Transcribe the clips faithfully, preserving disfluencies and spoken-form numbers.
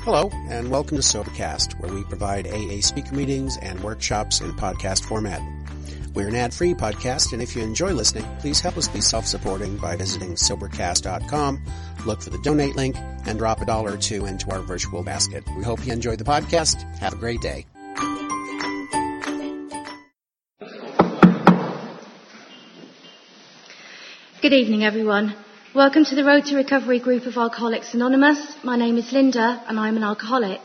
Hello, and welcome to Sobercast, where we provide A A speaker meetings and workshops in podcast format. We're an ad-free podcast, and if you enjoy listening, please help us be self-supporting by visiting Sobercast dot com, look for the donate link, and drop a dollar or two into our virtual basket. We hope you enjoyed the podcast. Have a great day. Good evening, everyone. Welcome to the Road to Recovery group of Alcoholics Anonymous. My name is Linda, and I'm an alcoholic.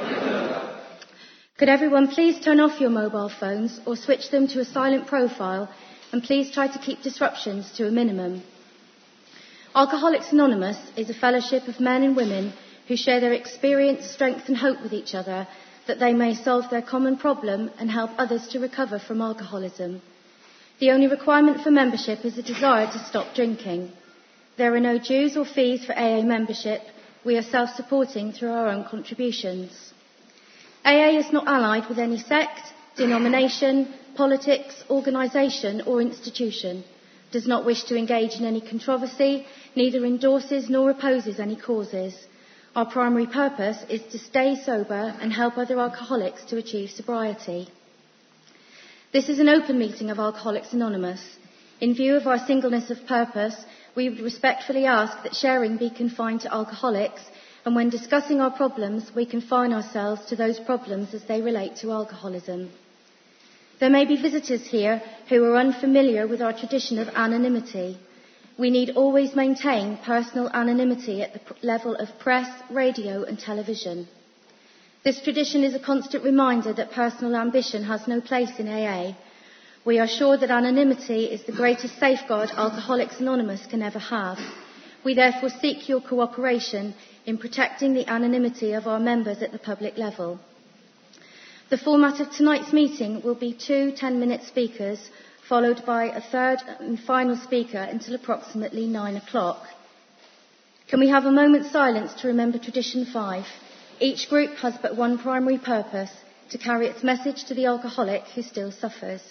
Could everyone please turn off your mobile phones or switch them to a silent profile, and please try to keep disruptions to a minimum. Alcoholics Anonymous is a fellowship of men and women who share their experience, strength and hope with each other, that they may solve their common problem and help others to recover from alcoholism. The only requirement for membership is a desire to stop drinking. There are no dues or fees for A A membership. We are self-supporting through our own contributions. A A is not allied with any sect, denomination, politics, organisation or institution, does not wish to engage in any controversy, neither endorses nor opposes any causes. Our primary purpose is to stay sober and help other alcoholics to achieve sobriety. This is an open meeting of Alcoholics Anonymous. In view of our singleness of purpose, we would respectfully ask that sharing be confined to alcoholics, and when discussing our problems, we confine ourselves to those problems as they relate to alcoholism. There may be visitors here who are unfamiliar with our tradition of anonymity. We need always maintain personal anonymity at the level of press, radio and television. This tradition is a constant reminder that personal ambition has no place in A A. We are sure that anonymity is the greatest safeguard Alcoholics Anonymous can ever have. We therefore seek your cooperation in protecting the anonymity of our members at the public level. The format of tonight's meeting will be two ten-minute speakers, followed by a third and final speaker until approximately nine o'clock. Can we have a moment's silence to remember Tradition five? Each group has but one primary purpose, to carry its message to the alcoholic who still suffers.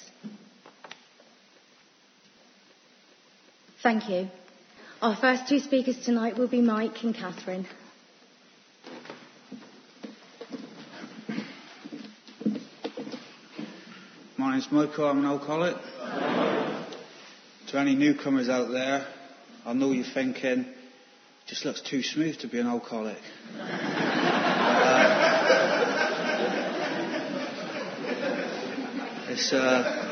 Thank you. Our first two speakers tonight will be Mike and Catherine. My name's Michael, I'm an alcoholic. To any newcomers out there, I know you're thinking, just looks too smooth to be an alcoholic. uh, it's, uh,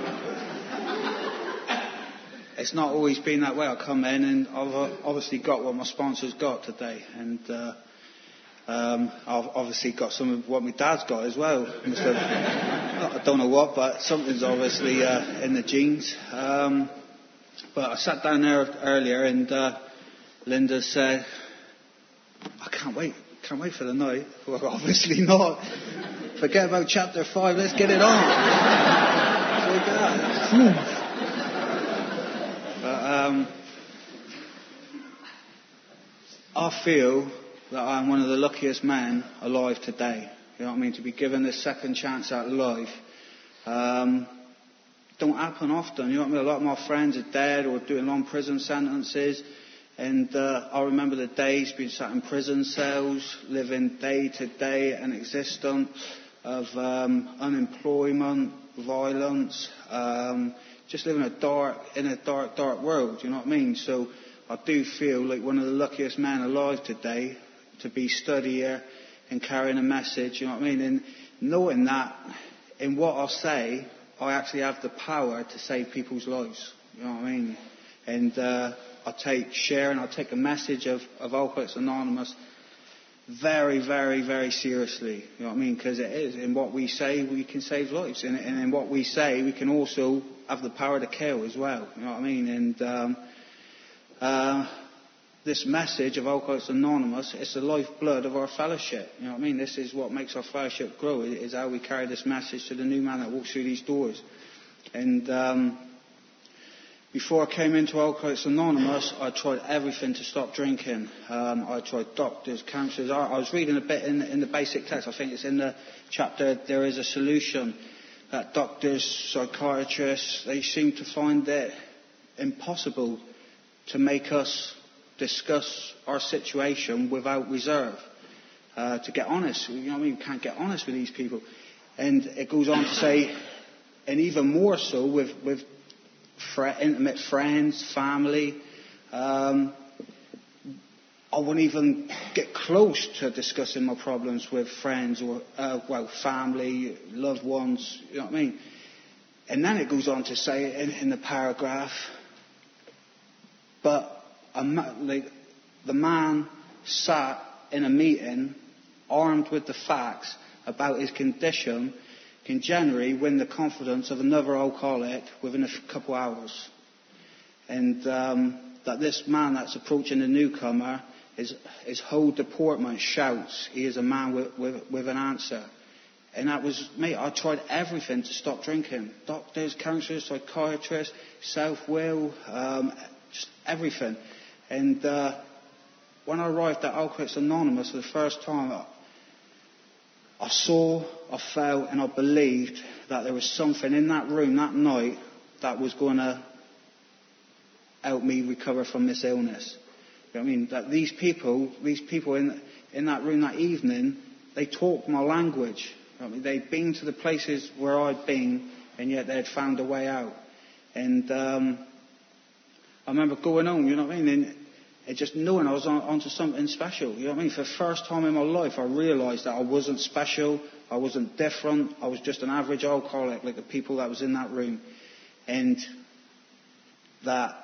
it's not always been that way. I come in and I've obviously got what my sponsor's got today. And uh, um, I've obviously got some of what my dad's got as well. Must have, I don't know what, but something's obviously uh, in the genes. Um, but I sat down there earlier and uh, Linda said, I can't wait, can't wait for the night. Well, obviously not. Forget about chapter five, let's get it on. But um, I feel that I'm one of the luckiest men alive today. You know what I mean? To be given this second chance at life. Um, don't happen often. You know what I mean? A lot of my friends are dead or doing long prison sentences. And uh, I remember the days being sat in prison cells, living day to day an existence of um, unemployment, violence, um, just living a dark, in a dark, dark world. You know what I mean? So I do feel like one of the luckiest men alive today to be stood here and carrying a message. You know what I mean? And knowing that in what I say, I actually have the power to save people's lives. You know what I mean? And uh, I take sharing, I take a message of, of Alcoholics Anonymous very, very, very seriously. You know what I mean? Because it is. In what we say, we can save lives. And, and in what we say, we can also have the power to kill as well. You know what I mean? And um, uh, this message of Alcoholics Anonymous, it's the lifeblood of our fellowship. You know what I mean? This is what makes our fellowship grow, is how we carry this message to the new man that walks through these doors. And um, before I came into Alcoholics Anonymous, I tried everything to stop drinking. Um, I tried doctors, counsellors. I, I was reading a bit in, in the basic text. I think it's in the chapter, There is a Solution, that doctors, psychiatrists, they seem to find it impossible to make us discuss our situation without reserve. uh, to get honest. You know what I mean? We can't get honest with these people. And it goes on to say, and even more so with, with fr- intimate friends, family, um, I wouldn't even get close to discussing my problems with friends or, uh, well, family, loved ones, you know what I mean? And then it goes on to say in, in the paragraph, but a ma- like, the man sat in a meeting armed with the facts about his condition can generally win the confidence of another alcoholic within a couple hours. And um, that this man that's approaching the newcomer, his, his whole deportment shouts he is a man with, with, with an answer. And that was, mate, I tried everything to stop drinking. Doctors, counsellors, psychiatrists, self-will, um, just everything. And uh, when I arrived at Alcoholics Anonymous for the first time, I, I saw, I felt, and I believed that there was something in that room that night that was going to help me recover from this illness. You know what I mean? That these people, these people in in that room that evening, they talked my language. You know what I mean? They'd been to the places where I'd been, and yet they had found a way out. And um, I remember going home, you know what I mean, and, and just knowing I was on, onto something special. You know what I mean? For the first time in my life, I realised that I wasn't special, I wasn't different, I was just an average alcoholic like the people that was in that room. And that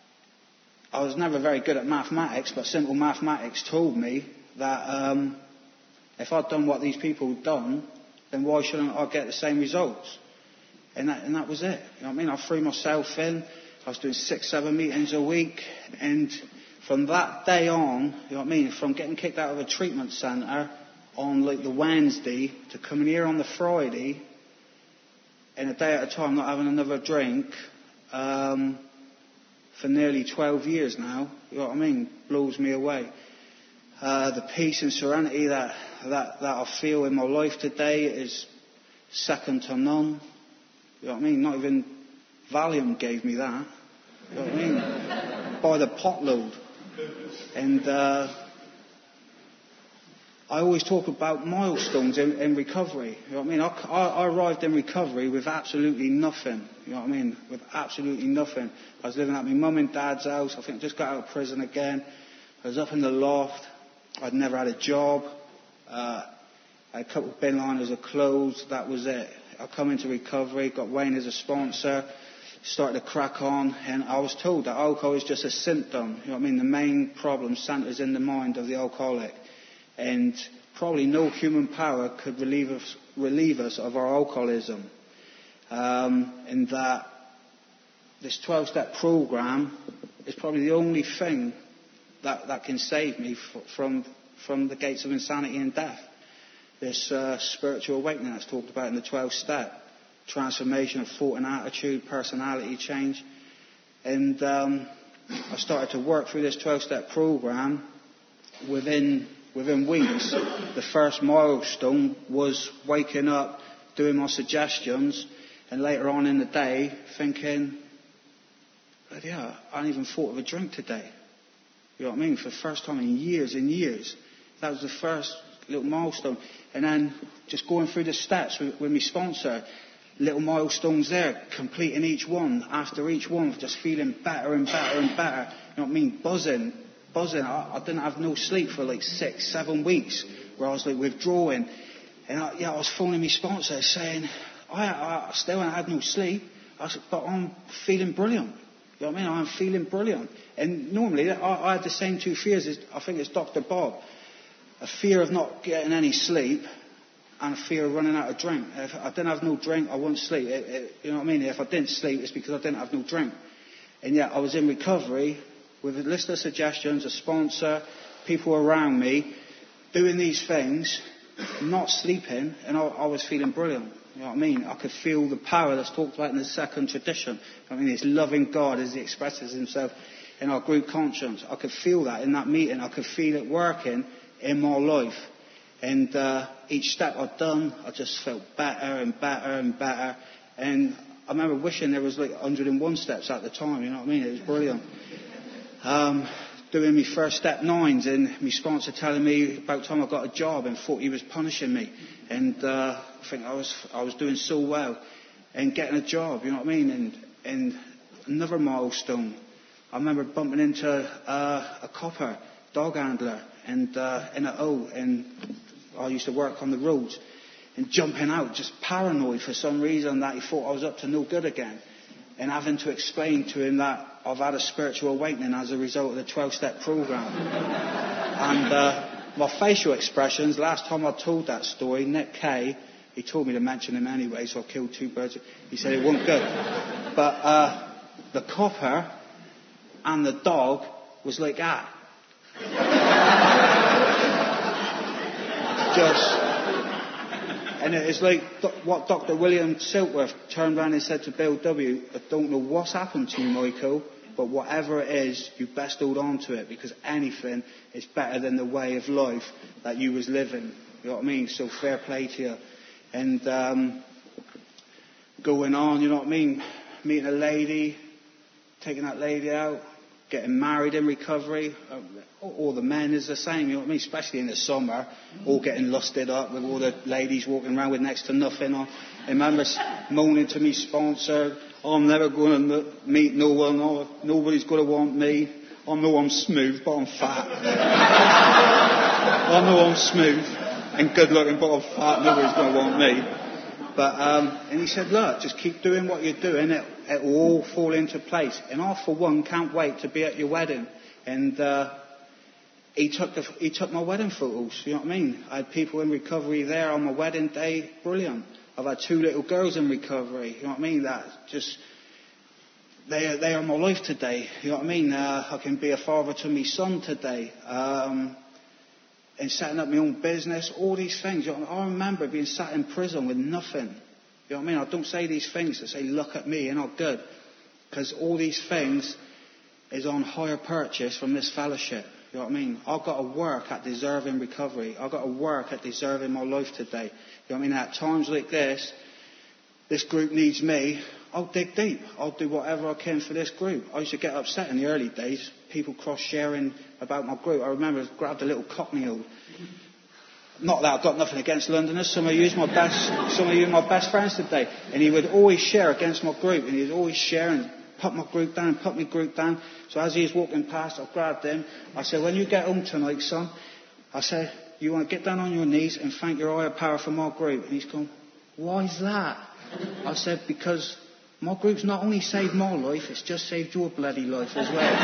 I was never very good at mathematics, but simple mathematics told me that um, if I'd done what these people had done, then why shouldn't I get the same results? And that, and that was it. You know what I mean? I threw myself in. I was doing six, seven meetings a week. And from that day on, you know what I mean, from getting kicked out of a treatment centre on like the Wednesday to coming here on the Friday, and a day at a time not having another drink, um, for nearly twelve years now, you know what I mean, blows me away. Uh, the peace and serenity that, that, that I feel in my life today is second to none. You know what I mean? Not even Valium gave me that. You know what I mean? By the potload. And uh, I always talk about milestones in, in recovery. You know what I mean? I, I, I arrived in recovery with absolutely nothing. You know what I mean? With absolutely nothing. I was living at my mum and dad's house. I think I just got out of prison again. I was up in the loft. I'd never had a job. Uh, I had a couple of bin liners of clothes. That was it. I come into recovery, got Wayne as a sponsor, started to crack on, and I was told that alcohol is just a symptom. You know what I mean? The main problem centres in the mind of the alcoholic. And probably no human power could relieve us, relieve us of our alcoholism. Um, and that this twelve-step program is probably the only thing that, that can save me f- from, from the gates of insanity and death. This uh, spiritual awakening that's talked about in the twelve-step, transformation of thought and attitude, personality change. And um, I started to work through this twelve-step program within within weeks. The first milestone was waking up, doing my suggestions, and later on in the day thinking, yeah, I hadn't even thought of a drink today. You know what I mean? For the first time in years and years. That was the first little milestone. And then just going through the steps with, with my sponsor, little milestones there, completing each one, after each one, just feeling better and better and better. You know what I mean? Buzzing, buzzing. I, I didn't have no sleep for like six, seven weeks, where I was like withdrawing. And I, yeah, I was phoning my sponsor saying, I, I still haven't had no sleep, I said, but I'm feeling brilliant. You know what I mean? I'm feeling brilliant. And normally, I, I had the same two fears as, I think it's Doctor Bob. A fear of not getting any sleep, and a fear of running out of drink. If I didn't have no drink, I wouldn't sleep. It, it, you know what I mean? If I didn't sleep, it's because I didn't have no drink. And yet I was in recovery with a list of suggestions, a sponsor, people around me, doing these things, not sleeping, and I, I was feeling brilliant. You know what I mean? I could feel the power that's talked about in the second tradition. I mean, this loving God as he expresses himself in our group conscience. I could feel that in that meeting. I could feel it working in my life. And uh, each step I'd done, I just felt better and better and better. And I remember wishing there was like one hundred and one steps at the time, you know what I mean? It was brilliant. Um, doing my first step nines, and my sponsor telling me about time I got a job and thought he was punishing me. And uh, I think I was I was doing so well and getting a job, you know what I mean? And, and another milestone, I remember bumping into uh, a copper dog handler and uh, in an O, and I used to work on the roads, and jumping out, just paranoid for some reason that he thought I was up to no good again, and having to explain to him that I've had a spiritual awakening as a result of the twelve-step program. And uh, my facial expressions, last time I told that story, Nick Kay, he told me to mention him anyway, so I killed two birds. He said it wasn't good. But uh, the copper and the dog was like that. Just, and it's like what Doctor William Silkworth turned around and said to Bill W. I don't know what's happened to you, Michael, but whatever it is, you best hold on to it, because anything is better than the way of life that you was living. You know what I mean? So fair play to you. And um, going on, you know what I mean? Meeting a lady, taking that lady out, getting married in recovery. All the men is the same, you know what I mean? Especially in the summer, all getting lusted up with all the ladies walking around with next to nothing on. I remember moaning to me sponsor, oh, I'm never going to meet no one, oh, nobody's going to want me. I know I'm smooth, but I'm fat. I know I'm smooth and good looking, but I'm fat, nobody's going to want me. But, um, and he said, look, just keep doing what you're doing, it, it will all fall into place. And I, for one, can't wait to be at your wedding. And uh, he took the, he took my wedding photos, you know what I mean? I had people in recovery there on my wedding day, brilliant. I've had two little girls in recovery, you know what I mean? That just, they are, they are my life today, you know what I mean? Uh, I can be a father to my son today. Um, and setting up my own business, all these things. You know, I remember being sat in prison with nothing. You know what I mean? I don't say these things to say, look at me, you're not good. Because all these things is on hire purchase from this fellowship. You know what I mean? I've got to work at deserving recovery. I've got to work at deserving my life today. You know what I mean? At times like this, this group needs me. I'll dig deep. I'll do whatever I can for this group. I used to get upset in the early days. People cross-sharing about my group. I remember I grabbed a little Cockney old. Not that I've got nothing against Londoners. Some of you are my best, some of you are my best friends today. And he would always share against my group. And he would always share and put my group down, put my group down. So as he was walking past, I grabbed him. I said, when you get home tonight, son, I said, you want to get down on your knees and thank your higher power for my group. And he's gone, why is that? I said, because my group's not only saved my life, it's just saved your bloody life as well.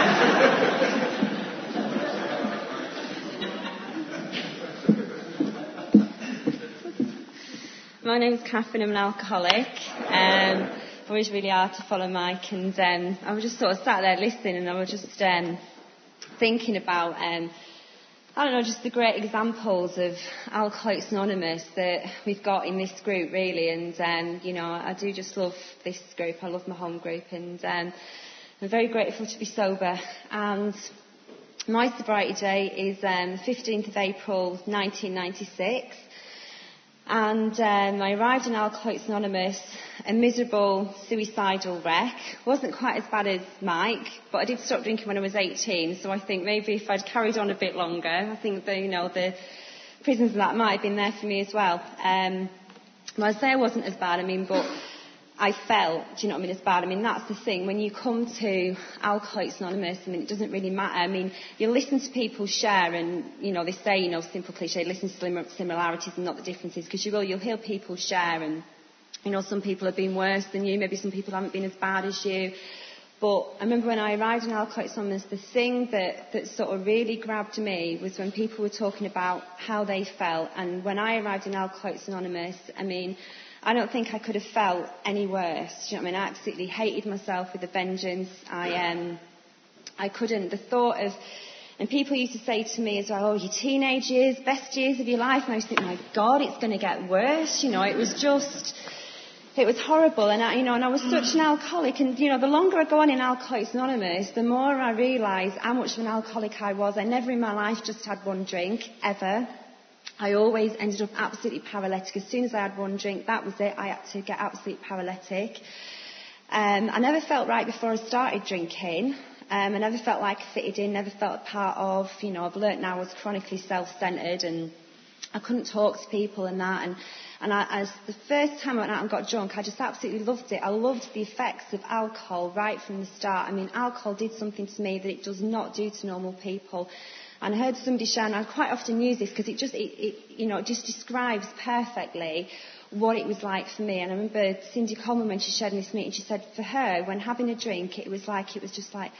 My name's Catherine, I'm an alcoholic. Um, it's always really hard to follow Mike, and um, I was just sort of sat there listening, and I was just um, thinking about, um, I don't know, just the great examples of Alcoholics Anonymous that we've got in this group, really. And, um, you know, I do just love this group. I love my home group. And um, I'm very grateful to be sober. And my sobriety day is um, the fifteenth of April, nineteen ninety-six. And um, I arrived in Alcoholics Anonymous, a miserable, suicidal wreck. Wasn't quite as bad as Mike, but I did stop drinking when I was eighteen, so I think maybe if I'd carried on a bit longer, I think the, you know, the prisons and that might have been there for me as well. Um, well, I'd say I wasn't as bad, I mean, but I felt, do you know what I mean, as bad. I mean, that's the thing. When you come to Alcoholics Anonymous, I mean, it doesn't really matter. I mean, you listen to people share and, you know, they say, you know, simple cliche, listen to similarities and not the differences, because you will, you'll hear people share and, you know, some people have been worse than you, maybe some people haven't been as bad as you. But I remember when I arrived in Alcoholics Anonymous, the thing that, that sort of really grabbed me was when people were talking about how they felt. And when I arrived in Alcoholics Anonymous, I mean, I don't think I could have felt any worse. Do you know what I mean? I absolutely hated myself with a vengeance. I um, I couldn't. The thought of, and people used to say to me as well, oh, your teenage years, best years of your life. And I was thinking, my God, it's going to get worse. You know, it was just, it was horrible. And I, you know, and I was such an alcoholic. And you know, the longer I go on in Alcoholics Anonymous, the more I realise how much of an alcoholic I was. I never in my life just had one drink, ever. I always ended up absolutely paralytic. As soon as I had one drink, that was it. I had to get absolutely paralytic. Um, I never felt right before I started drinking. Um, I never felt like I fitted in, never felt a part of. You know, I've learnt now I was chronically self-centred and I couldn't talk to people and that. And, and I, as the first time I went out and got drunk, I just absolutely loved it. I loved the effects of alcohol right from the start. I mean, alcohol did something to me that it does not do to normal people. And I heard somebody share, and I quite often use this because it just, it, it, you know, it just describes perfectly what it was like for me. And I remember Cindy Coleman, when she shared in this meeting, she said for her, when having a drink, it was like, it was just like,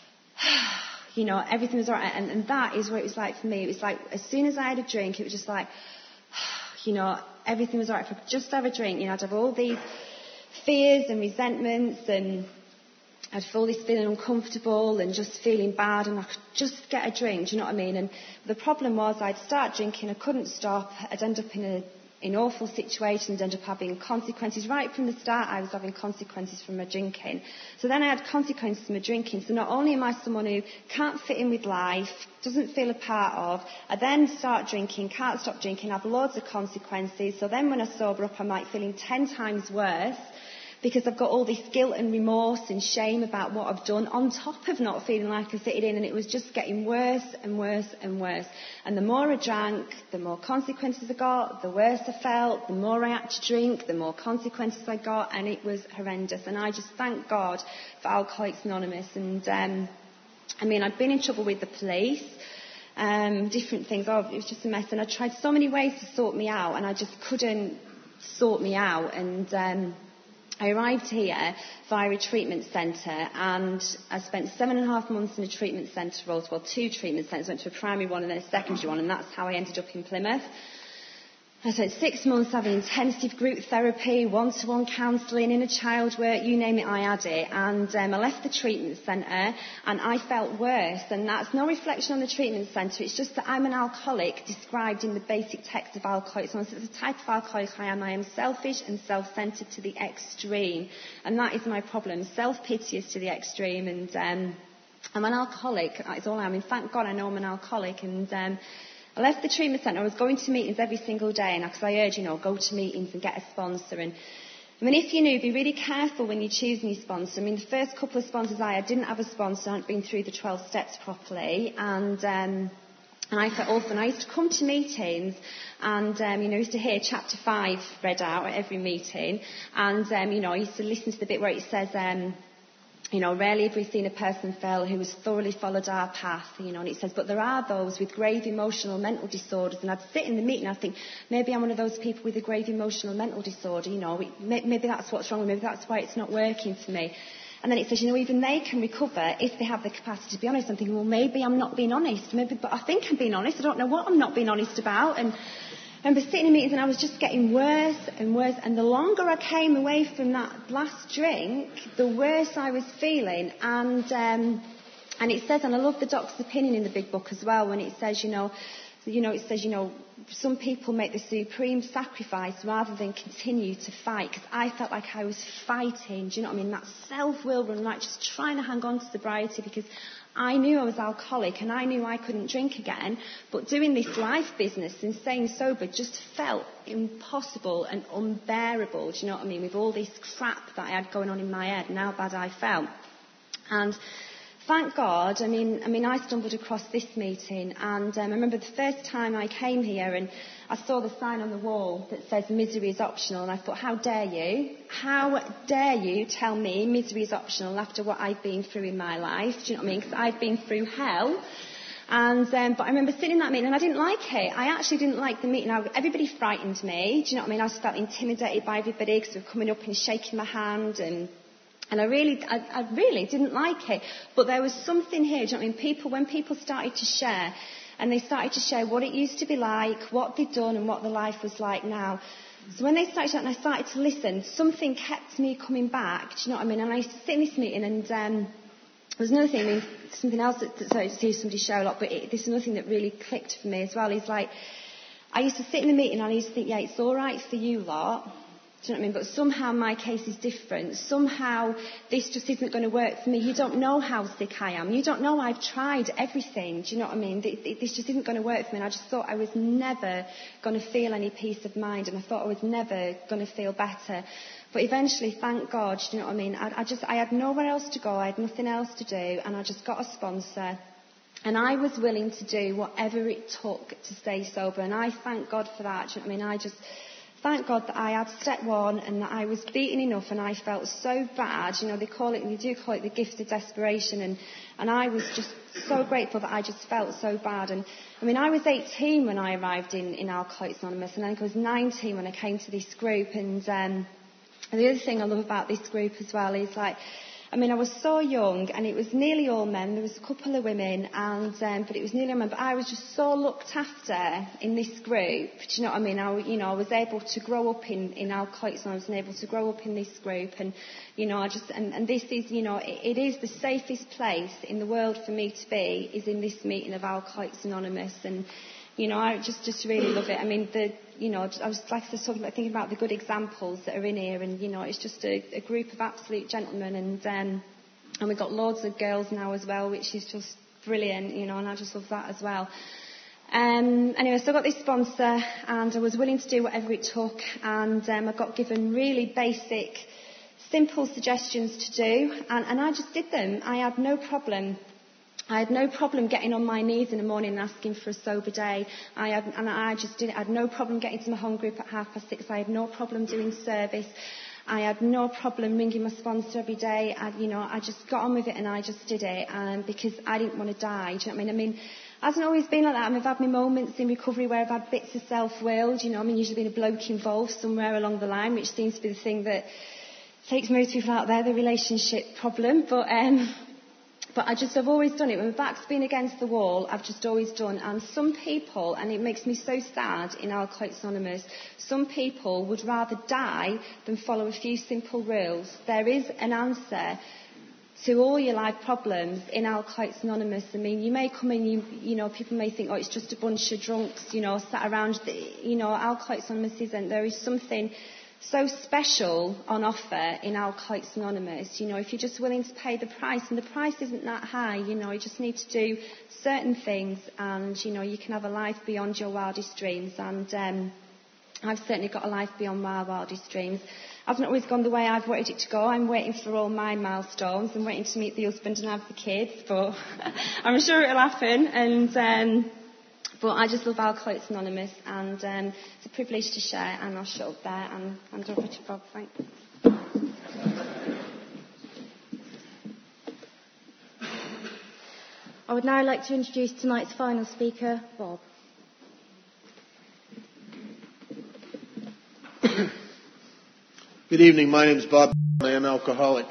you know, everything was all right. And, and that is what it was like for me. It was like, as soon as I had a drink, it was just like, you know, everything was all right. If I could just have a drink, you know, I'd have all these fears and resentments, and I'd feel this feeling uncomfortable and just feeling bad, and I could just get a drink, do you know what I mean? And the problem was I'd start drinking, I couldn't stop, I'd end up in a in awful situations, end up having consequences. Right from the start, I was having consequences from my drinking. So then I had consequences from my drinking. So not only am I someone who can't fit in with life, doesn't feel a part of, I then start drinking, can't stop drinking, have loads of consequences. So then when I sober up, I'm like feeling ten times worse, because I've got all this guilt and remorse and shame about what I've done, on top of not feeling like I fitted in, and it was just getting worse and worse and worse. And the more I drank, the more consequences I got, the worse I felt, the more I had to drink, the more consequences I got, and it was horrendous. And I just thank God for Alcoholics Anonymous. And um, I mean, I'd been in trouble with the police, um, different things. Oh, it was just a mess. And I tried so many ways to sort me out, and I just couldn't sort me out. And um, I arrived here via a treatment centre, and I spent seven and a half months in a treatment centre, well, two treatment centres. I went to a primary one and then a secondary one, and that's how I ended up in Plymouth. I spent six months having intensive group therapy, one-to-one counselling, inner child work, you name it, I had it. And um, I left the treatment centre and I felt worse. And that's no reflection on the treatment centre. It's just that I'm an alcoholic described in the basic text of Alcoholics Anonymous. The type of alcoholic I am, I am selfish and self-centred to the extreme. And that is my problem. Self-piteous to the extreme. And um, I'm an alcoholic. That is all I am. And thank God I know I'm an alcoholic. And Um, I left the treatment centre. I was going to meetings every single day, and because I heard, you know, go to meetings and get a sponsor. And I mean, if you knew, be really careful when you're choosing your sponsor. I mean, the first couple of sponsors I had didn't have a sponsor, I hadn't been through the twelve steps properly, and um, and I felt awful. And I used to come to meetings, and um, you know, I used to hear chapter five read out at every meeting, and um, you know, I used to listen to the bit where it says, Um, You know, rarely have we seen a person fail who has thoroughly followed our path, you know, and it says, but there are those with grave emotional mental disorders. And I'd sit in the meeting and I'd think, maybe I'm one of those people with a grave emotional mental disorder, you know, maybe that's what's wrong with me, maybe that's why it's not working for me. And then it says, you know, even they can recover if they have the capacity to be honest. I'm thinking, well, maybe I'm not being honest, maybe, but I think I'm being honest. I don't know what I'm not being honest about. And I remember sitting in meetings and I was just getting worse and worse. And the longer I came away from that last drink, the worse I was feeling. And um, and it says, and I love the doctor's opinion in the big book as well, when it says, you know, you know, it says, you know, some people make the supreme sacrifice rather than continue to fight. Because I felt like I was fighting, do you know what I mean? That self-will run, like just trying to hang on to sobriety, because I knew I was alcoholic and I knew I couldn't drink again, but doing this life business and staying sober just felt impossible and unbearable, do you know what I mean, with all this crap that I had going on in my head and how bad I felt. And thank God, I mean, I mean, I stumbled across this meeting, and um, I remember the first time I came here and I saw the sign on the wall that says misery is optional, and I thought, how dare you? How dare you tell me misery is optional after what I've been through in my life? Do you know what I mean? Because I've been through hell. And um, but I remember sitting in that meeting and I didn't like it. I actually didn't like the meeting. I, everybody frightened me. Do you know what I mean? I just felt intimidated by everybody because they were coming up and shaking my hand, and And I really, I, I really didn't like it. But there was something here, do you know what I mean? People, when people started to share, and they started to share what it used to be like, what they'd done, and what the life was like now. So when they started to, and I started to listen, something kept me coming back, do you know what I mean? And I used to sit in this meeting, and um, there was another thing, I mean, something else that, that sorry, to see somebody share a lot, but it, this is another thing that really clicked for me as well. Is like, I used to sit in the meeting, and I used to think, yeah, it's all right for you lot. Do you know what I mean? But somehow my case is different. Somehow this just isn't going to work for me. You don't know how sick I am. You don't know I've tried everything. Do you know what I mean? This just isn't going to work for me. And I just thought I was never going to feel any peace of mind, and I thought I was never going to feel better. But eventually, thank God, do you know what I mean? I, I just, I had nowhere else to go. I had nothing else to do. And I just got a sponsor. And I was willing to do whatever it took to stay sober. And I thank God for that. Do you know what I mean? I just thank God that I had step one and that I was beaten enough and I felt so bad. You know, they call it, they do call it the gift of desperation. And, and I was just so grateful that I just felt so bad. And I mean, I was eighteen when I arrived in, in Alcoholics Anonymous. And I think I was nineteen when I came to this group. And, um, and the other thing I love about this group as well is like, I mean, I was so young, and it was nearly all men. There was a couple of women, and um, but it was nearly all men. But I was just so looked after in this group. Do you know what I mean? I, you know, I was able to grow up in in Alcoholics, and I was able to grow up in this group, and you know, I just and, and this is, you know, it, it is the safest place in the world for me to be is in this meeting of Alcoholics Anonymous, and you know, I just just really love it. I mean, the you know, I was like I was talking about, thinking about the good examples that are in here, and you know, it's just a, a group of absolute gentlemen, and um, and we've got loads of girls now as well, which is just brilliant, you know, and I just love that as well. Um, anyway, so I got this sponsor, and I was willing to do whatever it took, and um, I got given really basic, simple suggestions to do, and, and I just did them. I had no problem. I had no problem getting on my knees in the morning and asking for a sober day. I had, and I just did. I had no problem getting to my home group at half past six. I had no problem doing service. I had no problem ringing my sponsor every day. I, you know, I just got on with it and I just did it, um, because I didn't want to die. Do you know what I mean? I mean, it hasn't always been like that. I mean, I've had my moments in recovery where I've had bits of self-will. Do you know? I mean, usually been a bloke involved somewhere along the line, which seems to be the thing that takes most people out there, the relationship problem. But um, But I just, I've always done it. When my back's been against the wall, I've just always done. And some people, and it makes me so sad in Alcoholics Anonymous, some people would rather die than follow a few simple rules. There is an answer to all your life problems in Alcoholics Anonymous. I mean, you may come in, you, you know, people may think, oh, it's just a bunch of drunks, you know, sat around. The, you know, Alcoholics Anonymous isn't. There is something so special on offer in Alcoholics Anonymous. You know, if you're just willing to pay the price, and the price isn't that high, you know, you just need to do certain things, and, you know, you can have a life beyond your wildest dreams. And um, I've certainly got a life beyond my wildest dreams. I've not always gone the way I've wanted it to go. I'm waiting for all my milestones. I'm waiting to meet the husband and have the kids, but I'm sure it'll happen. And um, But I just love Alcoholics Anonymous, and um, it's a privilege to share, and I'll shut up there and hand over to Bob. Thanks. I would now like to introduce tonight's final speaker, Bob. Good evening. My name is Bob. I am alcoholic.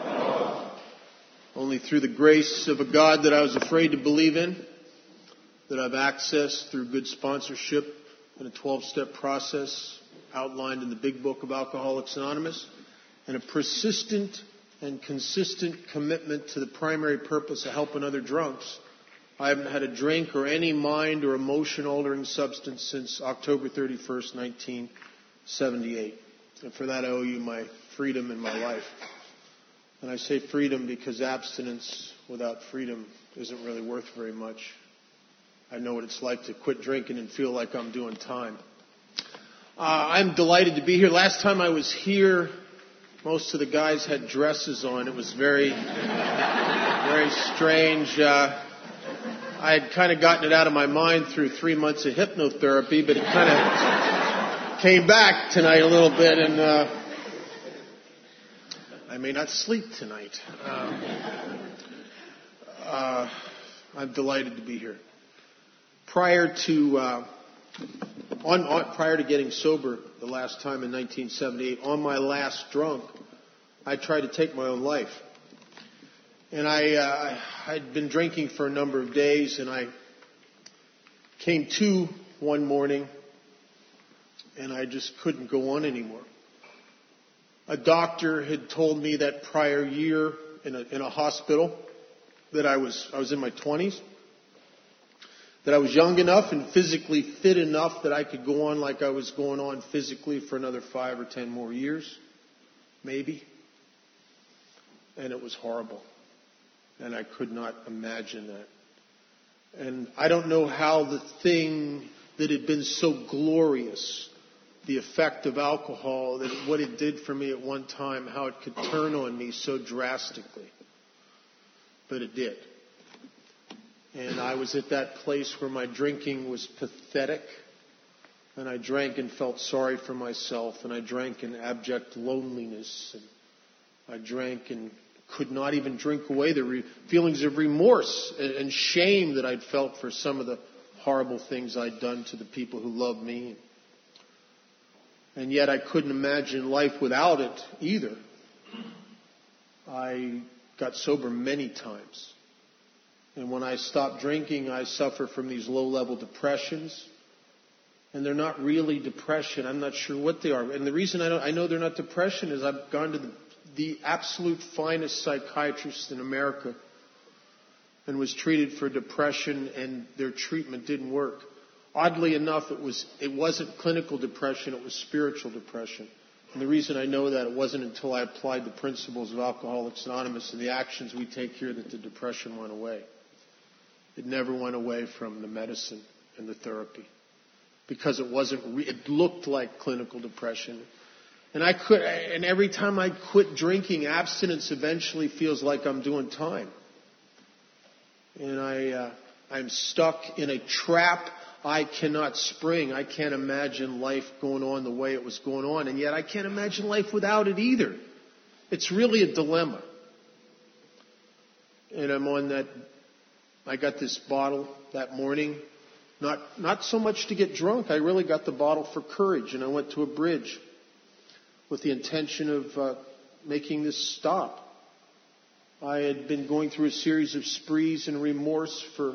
Only through the grace of a God that I was afraid to believe in, that I've accessed through good sponsorship and a twelve-step process outlined in the big book of Alcoholics Anonymous, and a persistent and consistent commitment to the primary purpose of helping other drunks. I haven't had a drink or any mind or emotion-altering substance since October thirty-first, nineteen seventy-eight. And for that I owe you my freedom in my life. And I say freedom because abstinence without freedom isn't really worth very much. I know what it's like to quit drinking and feel like I'm doing time. Uh, I'm delighted to be here. Last time I was here, most of the guys had dresses on. It was very, very strange. Uh, I had kind of gotten it out of my mind through three months of hypnotherapy, but it kind of came back tonight a little bit, and uh, I may not sleep tonight. Um, uh, I'm delighted to be here. Prior to uh, on, on prior to getting sober the last time in nineteen seventy-eight, on my last drunk, I tried to take my own life, and I uh, I'd been drinking for a number of days, and I came to one morning, and I just couldn't go on anymore. A doctor had told me that prior year in a in a hospital that I was I was in my twenties. That I was young enough and physically fit enough that I could go on like I was going on physically for another five or ten more years, maybe. And it was horrible. And I could not imagine that. And I don't know how the thing that had been so glorious the effect of alcohol, that what it did for me at one time, how it could turn on me so drastically. But it did. And I was at that place where my drinking was pathetic. And I drank and felt sorry for myself. And I drank in abject loneliness. And I drank and could not even drink away the re- feelings of remorse and, and shame that I'd felt for some of the horrible things I'd done to the people who loved me. And yet I couldn't imagine life without it either. I got sober many times. And when I stopped drinking, I suffer from these low-level depressions. And they're not really depression. I'm not sure what they are. And the reason I, don't, I know they're not depression is I've gone to the, the absolute finest psychiatrist in America and was treated for depression, and their treatment didn't work. Oddly enough, it was it wasn't clinical depression, it was spiritual depression. And the reason I know that, it wasn't until I applied the principles of Alcoholics Anonymous and the actions we take here that the depression went away. It never went away from the medicine and the therapy. Because it wasn't, re- it looked like clinical depression. And I could, and every time I quit drinking, abstinence eventually feels like I'm doing time. And I, uh, I'm stuck in a trap I cannot spring. I can't imagine life going on the way it was going on. And yet I can't imagine life without it either. It's really a dilemma. And I'm on that, I got this bottle that morning. Not, not so much to get drunk. I really got the bottle for courage. And I went to a bridge with the intention of uh, making this stop. I had been going through a series of sprees and remorse for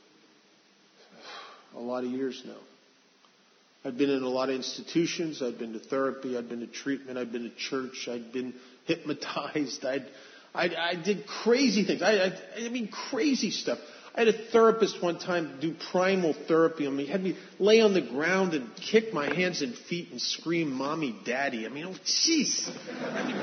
a lot of years now. I'd been in a lot of institutions. I'd been to therapy. I'd been to treatment. I'd been to church. I'd been hypnotized. I'd, I, I did crazy things. I, I, I mean, crazy stuff. I had a therapist one time do primal therapy on me. He had me lay on the ground and kick my hands and feet and scream, "Mommy, Daddy." I mean, oh, jeez. I mean,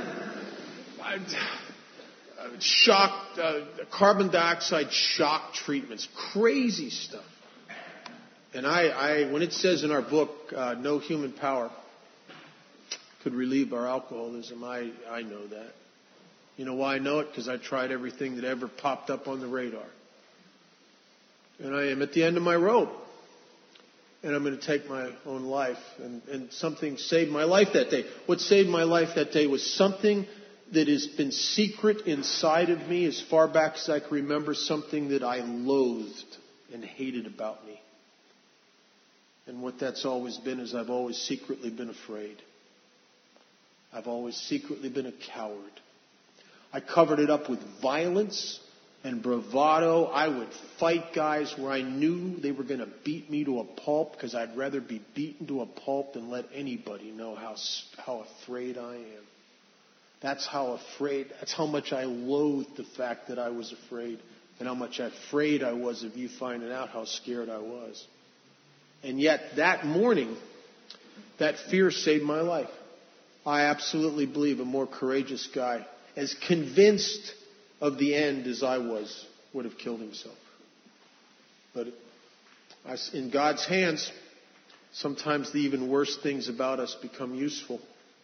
I, shock, uh, carbon dioxide shock treatments, crazy stuff. And I, I, when it says in our book, uh, no human power could relieve our alcoholism, I, I know that. You know why I know it? Because I tried everything that ever popped up on the radar. And I am at the end of my rope. And I'm going to take my own life. And, and something saved my life that day. What saved my life that day was something that has been secret inside of me as far back as I can remember, something that I loathed and hated about me. And what that's always been is I've always secretly been afraid. I've always secretly been a coward. I covered it up with violence and bravado. I would fight guys where I knew they were going to beat me to a pulp, because I'd rather be beaten to a pulp than let anybody know how how afraid I am. That's how afraid, that's how much I loathed the fact that I was afraid, and how much afraid I was of you finding out how scared I was. And yet that morning, that fear saved my life. I absolutely believe a more courageous guy, as convinced of the end as I was, would have killed himself. But in God's hands, sometimes the even worst things about us become useful.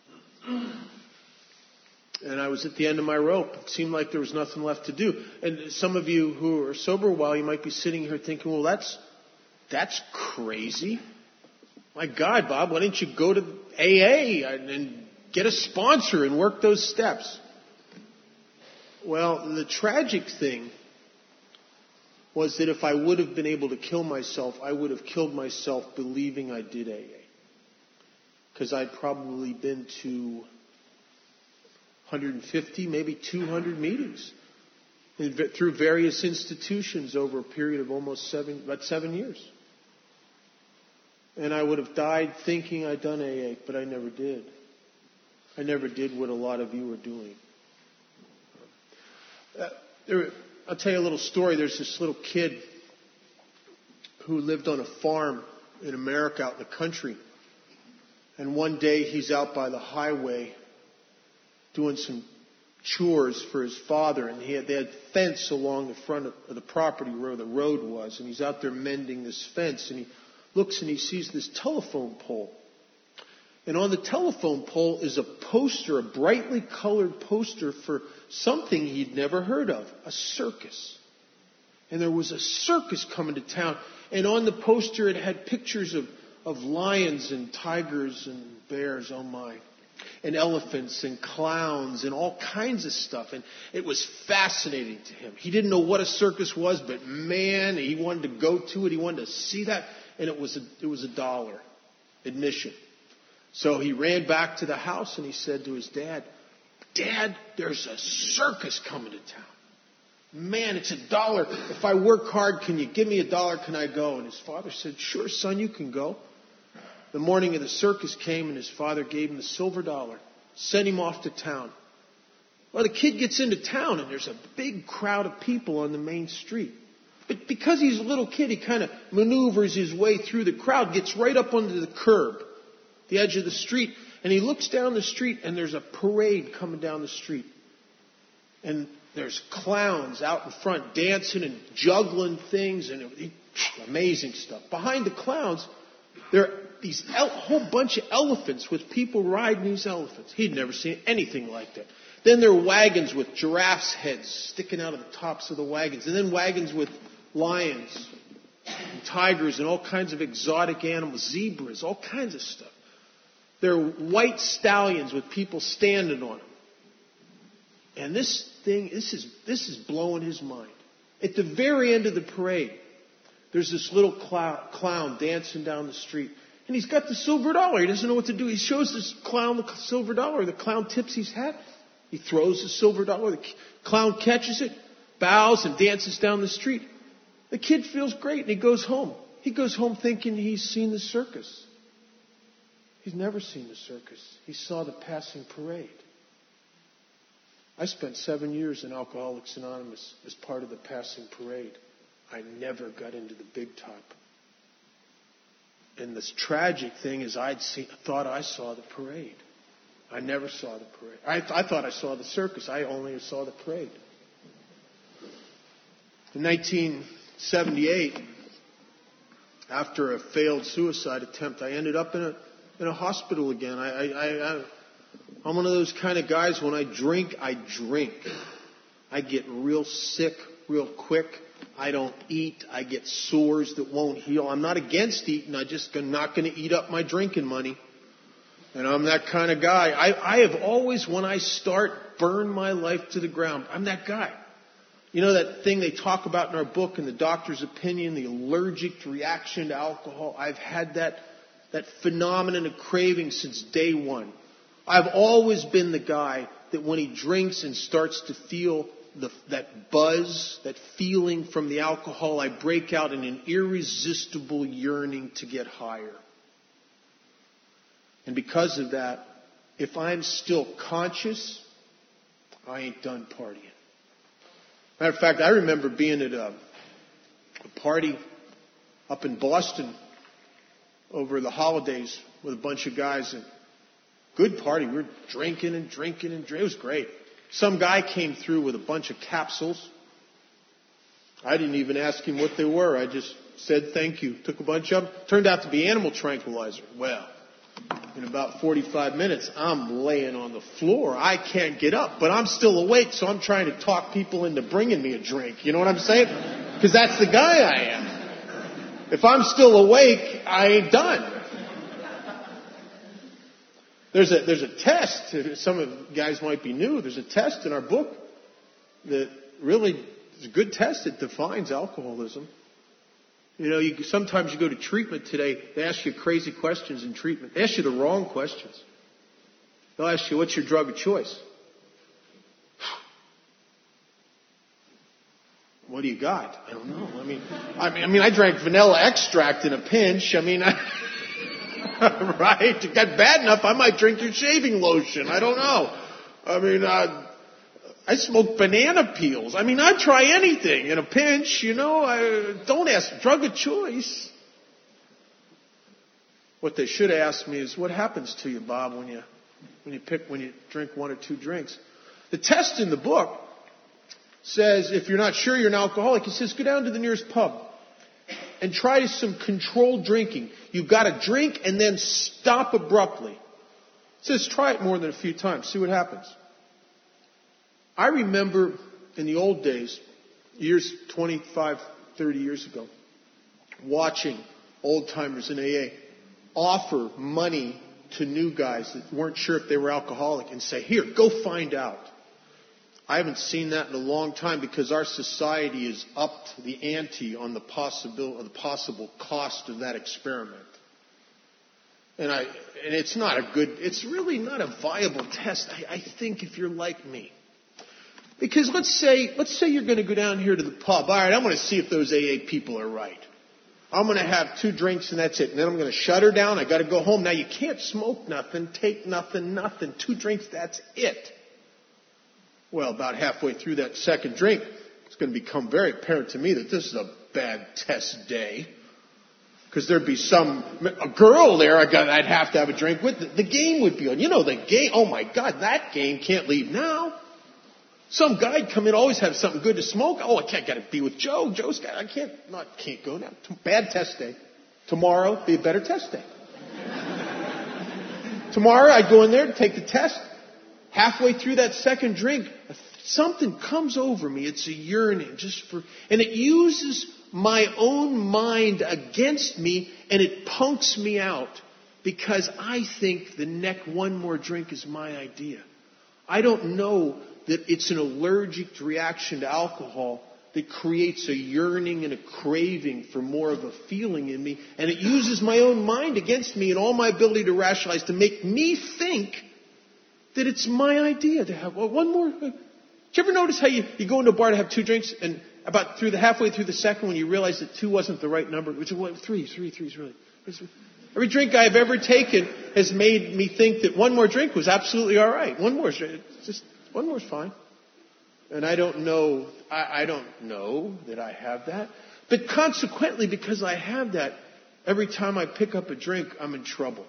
And I was at the end of my rope. It seemed like there was nothing left to do. And some of you who are sober a while, you might be sitting here thinking, well, that's that's crazy. My God, Bob, why didn't you go to A A and get a sponsor and work those steps? Well, the tragic thing was that if I would have been able to kill myself, I would have killed myself believing I did A A. Because I'd probably been to one hundred fifty, maybe two hundred meetings through various institutions over a period of almost seven, about seven years. And I would have died thinking I'd done A A, but I never did. I never did what a lot of you are doing. Uh, there, I'll tell you a little story. There's this little kid who lived on a farm in America out in the country. And one day he's out by the highway doing some chores for his father. And he had, they had fence along the front of, of the property where the road was. And he's out there mending this fence. And he looks and he sees this telephone pole. And on the telephone pole is a poster, a brightly colored poster for something he'd never heard of, a circus. And there was a circus coming to town. And on the poster it had pictures of, of lions and tigers and bears, oh my, and elephants and clowns and all kinds of stuff. And it was fascinating to him. He didn't know what a circus was, but man, he wanted to go to it. He wanted to see that. And it was a, it was a dollar admission. So he ran back to the house and he said to his dad, Dad, there's a circus coming to town. Man, it's a dollar. If I work hard, can you give me a dollar? Can I go? And his father said, sure, son, you can go. The morning of the circus came and his father gave him the silver dollar, sent him off to town. Well, the kid gets into town and there's a big crowd of people on the main street. But because he's a little kid, he kind of maneuvers his way through the crowd, gets right up onto the curb, the edge of the street, and he looks down the street and there's a parade coming down the street. And there's clowns out in front dancing and juggling things and amazing stuff. Behind the clowns, there are these a whole bunch of elephants with people riding these elephants. He'd never seen anything like that. Then there are wagons with giraffes' heads sticking out of the tops of the wagons. And then wagons with lions and tigers and all kinds of exotic animals, zebras, all kinds of stuff. There are white stallions with people standing on them. And this thing, this is, this is blowing his mind. At the very end of the parade, there's this little clown, clown dancing down the street. And he's got the silver dollar. He doesn't know what to do. He shows this clown the silver dollar. The clown tips his hat. He throws the silver dollar. The clown catches it, bows, and dances down the street. The kid feels great, and he goes home. He goes home thinking he's seen the circus. He's never seen the circus. He saw the passing parade. I spent seven years in Alcoholics Anonymous as part of the passing parade. I never got into the big top. And this tragic thing is I'd seen, thought I saw the parade. I never saw the parade. I, I thought I saw the circus. I only saw the parade. In nineteen seventy-eight, after a failed suicide attempt, I ended up in a in a hospital again. I, I, I, I'm one of those kind of guys, when I drink, I drink. I get real sick real quick. I don't eat. I get sores that won't heal. I'm not against eating. I just am not going to eat up my drinking money. And I'm that kind of guy. I, I have always, when I start, burned my life to the ground. I'm that guy. You know that thing they talk about in our book, in the doctor's opinion, the allergic reaction to alcohol? I've had that, that phenomenon of craving since day one. I've always been the guy that when he drinks and starts to feel the, that buzz, that feeling from the alcohol, I break out in an irresistible yearning to get higher. And because of that, if I'm still conscious, I ain't done partying. Matter of fact, I remember being at a, a party up in Boston over the holidays with a bunch of guys. And good party. We were drinking and drinking and drinking. It was great. Some guy came through with a bunch of capsules. I didn't even ask him what they were. I just said thank you. Took a bunch of them. Turned out to be animal tranquilizer. Well, in about forty-five minutes, I'm laying on the floor. I can't get up, but I'm still awake, so I'm trying to talk people into bringing me a drink. You know what I'm saying? Because that's the guy I am. If I'm still awake, I ain't done. There's a, there's a test. Some of you guys might be new. There's a test in our book that really is a good test. It defines alcoholism. You know, you, sometimes you go to treatment today, they ask you crazy questions in treatment. They ask you the wrong questions. They'll ask you, what's your drug of choice? What do you got? I don't know. I mean, I mean, I mean, I drank vanilla extract in a pinch. I mean, I, right? It got bad enough, I might drink your shaving lotion. I don't know. I mean, uh, I smoke banana peels. I mean, I'd try anything in a pinch, you know. I, don't ask, drug of choice. What they should ask me is, what happens to you, Bob, when you when you pick when you drink one or two drinks? The test in the book says, if you're not sure you're an alcoholic, it says go down to the nearest pub and try some controlled drinking. You've got to drink and then stop abruptly. says try it more than a few times. See what happens. I remember in the old days, years twenty-five, thirty years ago, watching old-timers in A A offer money to new guys that weren't sure if they were alcoholic and say, here, go find out. I haven't seen that in a long time because our society is upped the ante on the possible, the possible cost of that experiment. And I, and it's not a good, it's really not a viable test, I, I think, if you're like me. Because let's say, let's say you're going to go down here to the pub. All right, I'm going to see if those A A people are right. I'm going to have two drinks and that's it. And then I'm going to shut her down. I got to go home. Now you can't smoke nothing, take nothing, nothing. Two drinks, that's it. Well, about halfway through that second drink, it's going to become very apparent to me that this is a bad test day. Because there'd be some, a girl there I got, I'd have to have a drink with. The, the game would be on. You know, the game, oh my God, that game can't leave now. Some guy'd come in, always have something good to smoke. Oh, I can't get to be with Joe. Joe's got, I can't, not, can't go now. Bad test day. Tomorrow, be a better test day. Tomorrow, I'd go in there, take the test. Halfway through that second drink, something comes over me. It's a yearning just for, and it uses my own mind against me, and it punks me out because I think the next one more drink is my idea. I don't know that it's an allergic reaction to alcohol that creates a yearning and a craving for more of a feeling in me. And it uses my own mind against me and all my ability to rationalize to make me think that it's my idea to have well, one more. Did you ever notice how you, you go into a bar to have two drinks and about through the halfway through the second one you realize that two wasn't the right number? Which is three, three, three is really. Every drink I've ever taken has made me think that one more drink was absolutely all right. One more, just one more's fine. And I don't know, I, I don't know that I have that. But consequently, because I have that, every time I pick up a drink, I'm in trouble.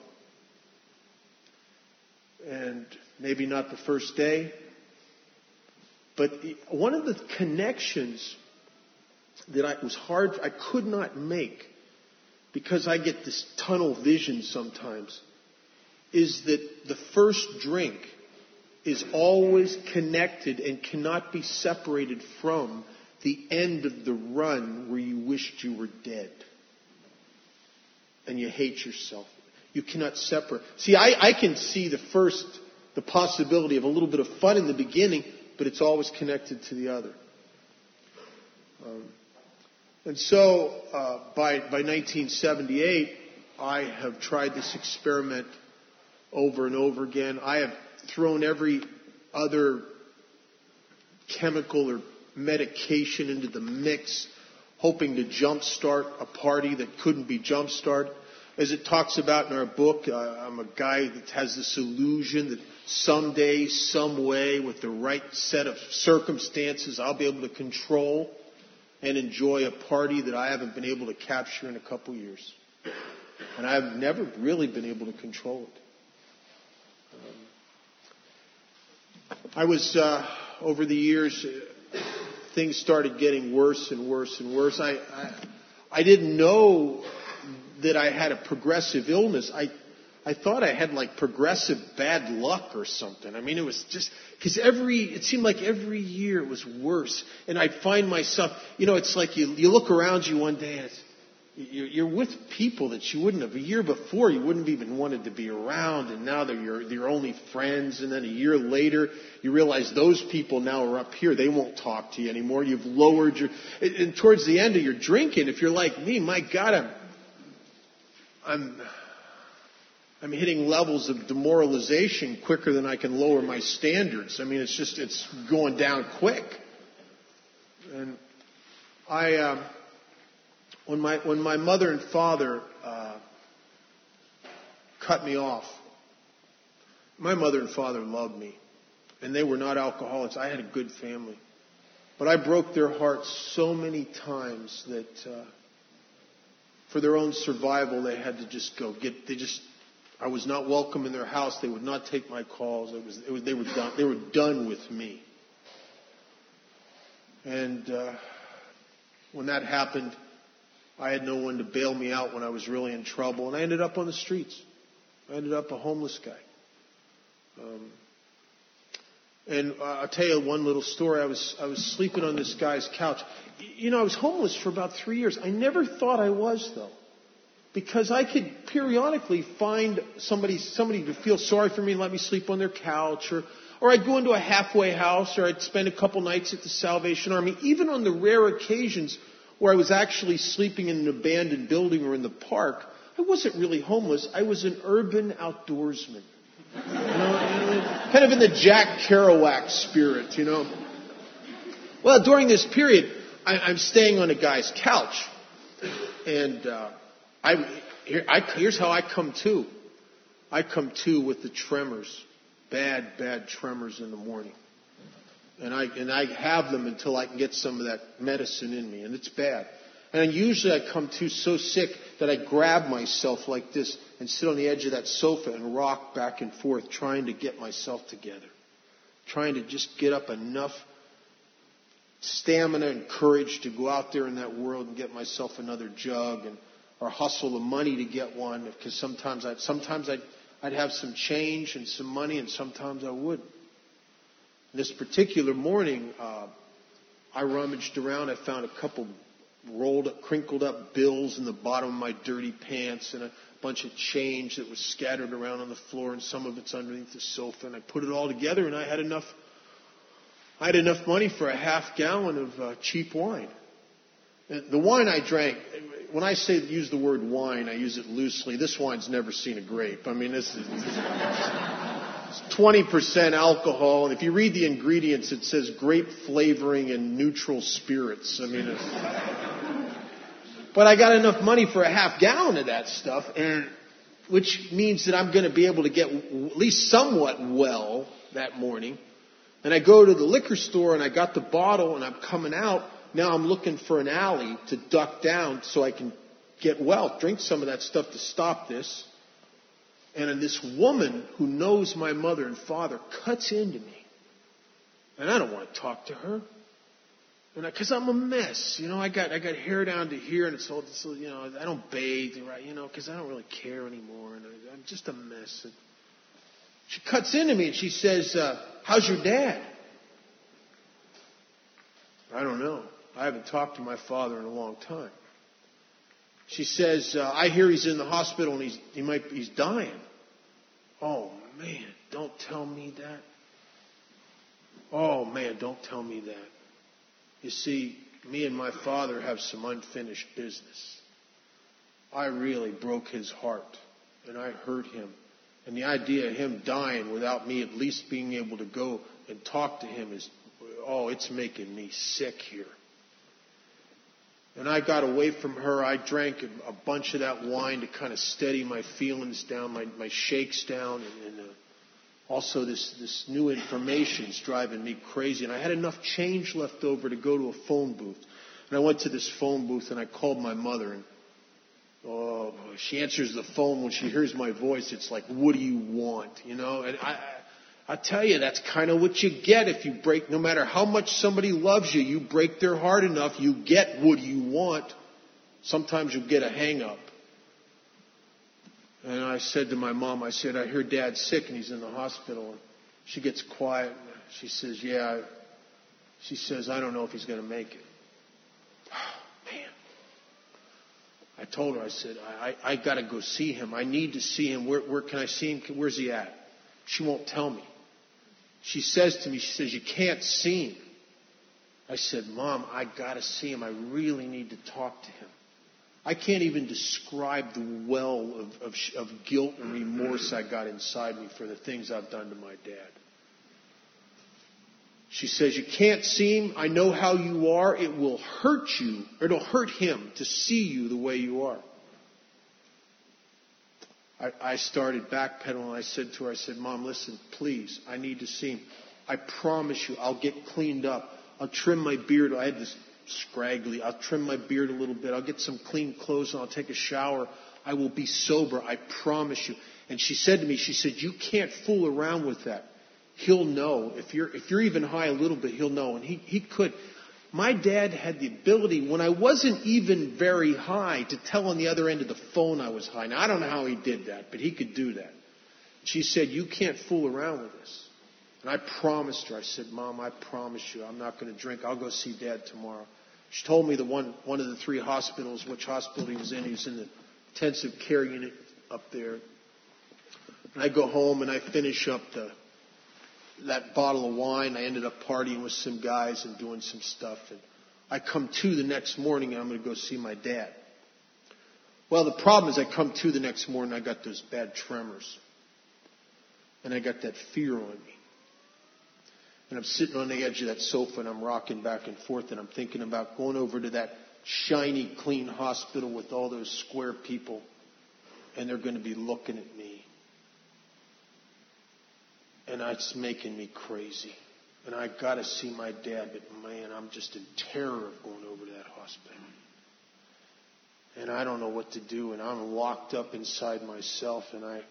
And maybe not the first day. But one of the connections that I was hard, I could not make, because I get this tunnel vision sometimes, is that the first drink is always connected and cannot be separated from the end of the run where you wished you were dead. And you hate yourself. You cannot separate. See, I, I can see the first, the possibility of a little bit of fun in the beginning, but it's always connected to the other. Um, and so, uh, by, by nineteen seventy-eight, I have tried this experiment over and over again. I have thrown every other chemical or medication into the mix, hoping to jumpstart a party that couldn't be jumpstarted. As it talks about in our book, uh, I'm a guy that has this illusion that someday, some way, with the right set of circumstances, I'll be able to control and enjoy a party that I haven't been able to capture in a couple years. And I've never really been able to control it. Um, I was, uh, over the years, uh, things started getting worse and worse and worse. I, I, I didn't know that I had a progressive illness. I, I thought I had like progressive bad luck or something. I mean, it was just, because every, it seemed like every year it was worse. And I'd find myself, you know, it's like you, you look around you one day and it's, you're, you're with people that you wouldn't have, a year before you wouldn't have even wanted to be around, and now they're your, they're only friends, and then a year later you realize those people now are up here. They won't talk to you anymore. You've lowered your, and, and towards the end of your drinking, if you're like me, my God, I'm, I'm, I'm hitting levels of demoralization quicker than I can lower my standards. I mean, it's just, it's going down quick. And I, uh, when my, when my mother and father, uh, cut me off, my mother and father loved me, and they were not alcoholics. I had a good family. But I broke their hearts so many times that, uh, for their own survival, they had to just go get, they just, I was not welcome in their house. They would not take my calls. It was, it was, they were done, they were done with me. And, uh, when that happened, I had no one to bail me out when I was really in trouble. And I ended up on the streets. I ended up a homeless guy. Um, and uh, I'll tell you one little story. I was I was sleeping on this guy's couch. You know, I was homeless for about three years. I never thought I was, though, because I could periodically find somebody somebody to feel sorry for me and let me sleep on their couch, or or I'd go into a halfway house, or I'd spend a couple nights at the Salvation Army. Even on the rare occasions where I was actually sleeping in an abandoned building or in the park, I wasn't really homeless. I was an urban outdoorsman. You know, kind of in the Jack Kerouac spirit, you know. Well, during this period, I, I'm staying on a guy's couch. And uh, I, here, I, here's how I come to. I come to with the tremors. Bad, bad tremors in the morning. And I, and I have them until I can get some of that medicine in me. And it's bad. And usually I come to so sick that I grab myself like this and sit on the edge of that sofa and rock back and forth, trying to get myself together. Trying to just get up enough stamina and courage to go out there in that world and get myself another jug, and or hustle the money to get one. Because sometimes I'd, sometimes I'd, I'd have some change and some money, and sometimes I wouldn't. This particular morning, uh, I rummaged around. I found a couple rolled up, crinkled up bills in the bottom of my dirty pants, and a bunch of change that was scattered around on the floor, and some of it's underneath the sofa. And I put it all together, and I had enough. I had enough money for a half gallon of uh, cheap wine. And the wine I drank, when I say use the word wine, I use it loosely. This wine's never seen a grape. I mean, this is it's twenty percent alcohol, and if you read the ingredients, it says grape flavoring and neutral spirits. I mean, it's, but I got enough money for a half gallon of that stuff, and which means that I'm going to be able to get at least somewhat well that morning. And I go to the liquor store, and I got the bottle, and I'm coming out. Now I'm looking for an alley to duck down so I can get well, drink some of that stuff to stop this. And then this woman who knows my mother and father cuts into me. And I don't want to talk to her. And because I'm a mess, you know, I got I got hair down to here, and it's all, it's, you know, I don't bathe, right, you know, because I don't really care anymore, and I, I'm just a mess. And she cuts into me, and she says, uh, "How's your dad?" I don't know. I haven't talked to my father in a long time. She says, uh, "I hear he's in the hospital, and he's he might he's dying." Oh man, don't tell me that. Oh man, don't tell me that. You see, me and my father have some unfinished business. I really broke his heart, and I hurt him. And the idea of him dying without me at least being able to go and talk to him is, oh, it's making me sick here. And I got away from her. I drank a bunch of that wine to kind of steady my feelings down, my, my shakes down, and, and uh, also, this, this new information is driving me crazy. And I had enough change left over to go to a phone booth. And I went to this phone booth, and I called my mother. And oh, she answers the phone. When she hears my voice, it's like, what do you want? You know, and I, I, I tell you, that's kind of what you get if you break, no matter how much somebody loves you, you break their heart enough, you get what you want. Sometimes you'll get a hang-up. And I said to my mom, I said, I hear Dad's sick and he's in the hospital. And she gets quiet. And she says, yeah. She says, I don't know if he's going to make it. Oh, man. I told her, I said, I, I, I got to go see him. I need to see him. Where, where can I see him? Where's he at? She won't tell me. She says to me, she says, you can't see him. I said, Mom, I got to see him. I really need to talk to him. I can't even describe the well of, of, of guilt and remorse I got inside me for the things I've done to my dad. She says, you can't see him. I know how you are. It will hurt you, or it'll hurt him to see you the way you are. I, I started backpedaling. I said to her, I said, Mom, listen, please, I need to see him. I promise you, I'll get cleaned up. I'll trim my beard. I had this scraggly. I'll trim my beard a little bit. I'll get some clean clothes and I'll take a shower. I will be sober. I promise you. And she said to me, she said, you can't fool around with that. He'll know. If you're, if you're even high a little bit, he'll know. And he, he could. My dad had the ability, when I wasn't even very high, to tell on the other end of the phone I was high. Now, I don't know how he did that, but he could do that. She said, you can't fool around with this. And I promised her, I said, Mom, I promise you, I'm not going to drink. I'll go see Dad tomorrow. She told me the one, one of the three hospitals, which hospital he was in. He was in the intensive care unit up there. And I go home and I finish up the, that bottle of wine. I ended up partying with some guys and doing some stuff. And I come to the next morning and I'm going to go see my dad. Well, the problem is I come to the next morning, I got those bad tremors. And I got that fear on me. And I'm sitting on the edge of that sofa and I'm rocking back and forth and I'm thinking about going over to that shiny, clean hospital with all those square people and they're going to be looking at me. And it's making me crazy. And I got to see my dad, but man, I'm just in terror of going over to that hospital. And I don't know what to do, and I'm locked up inside myself, and I,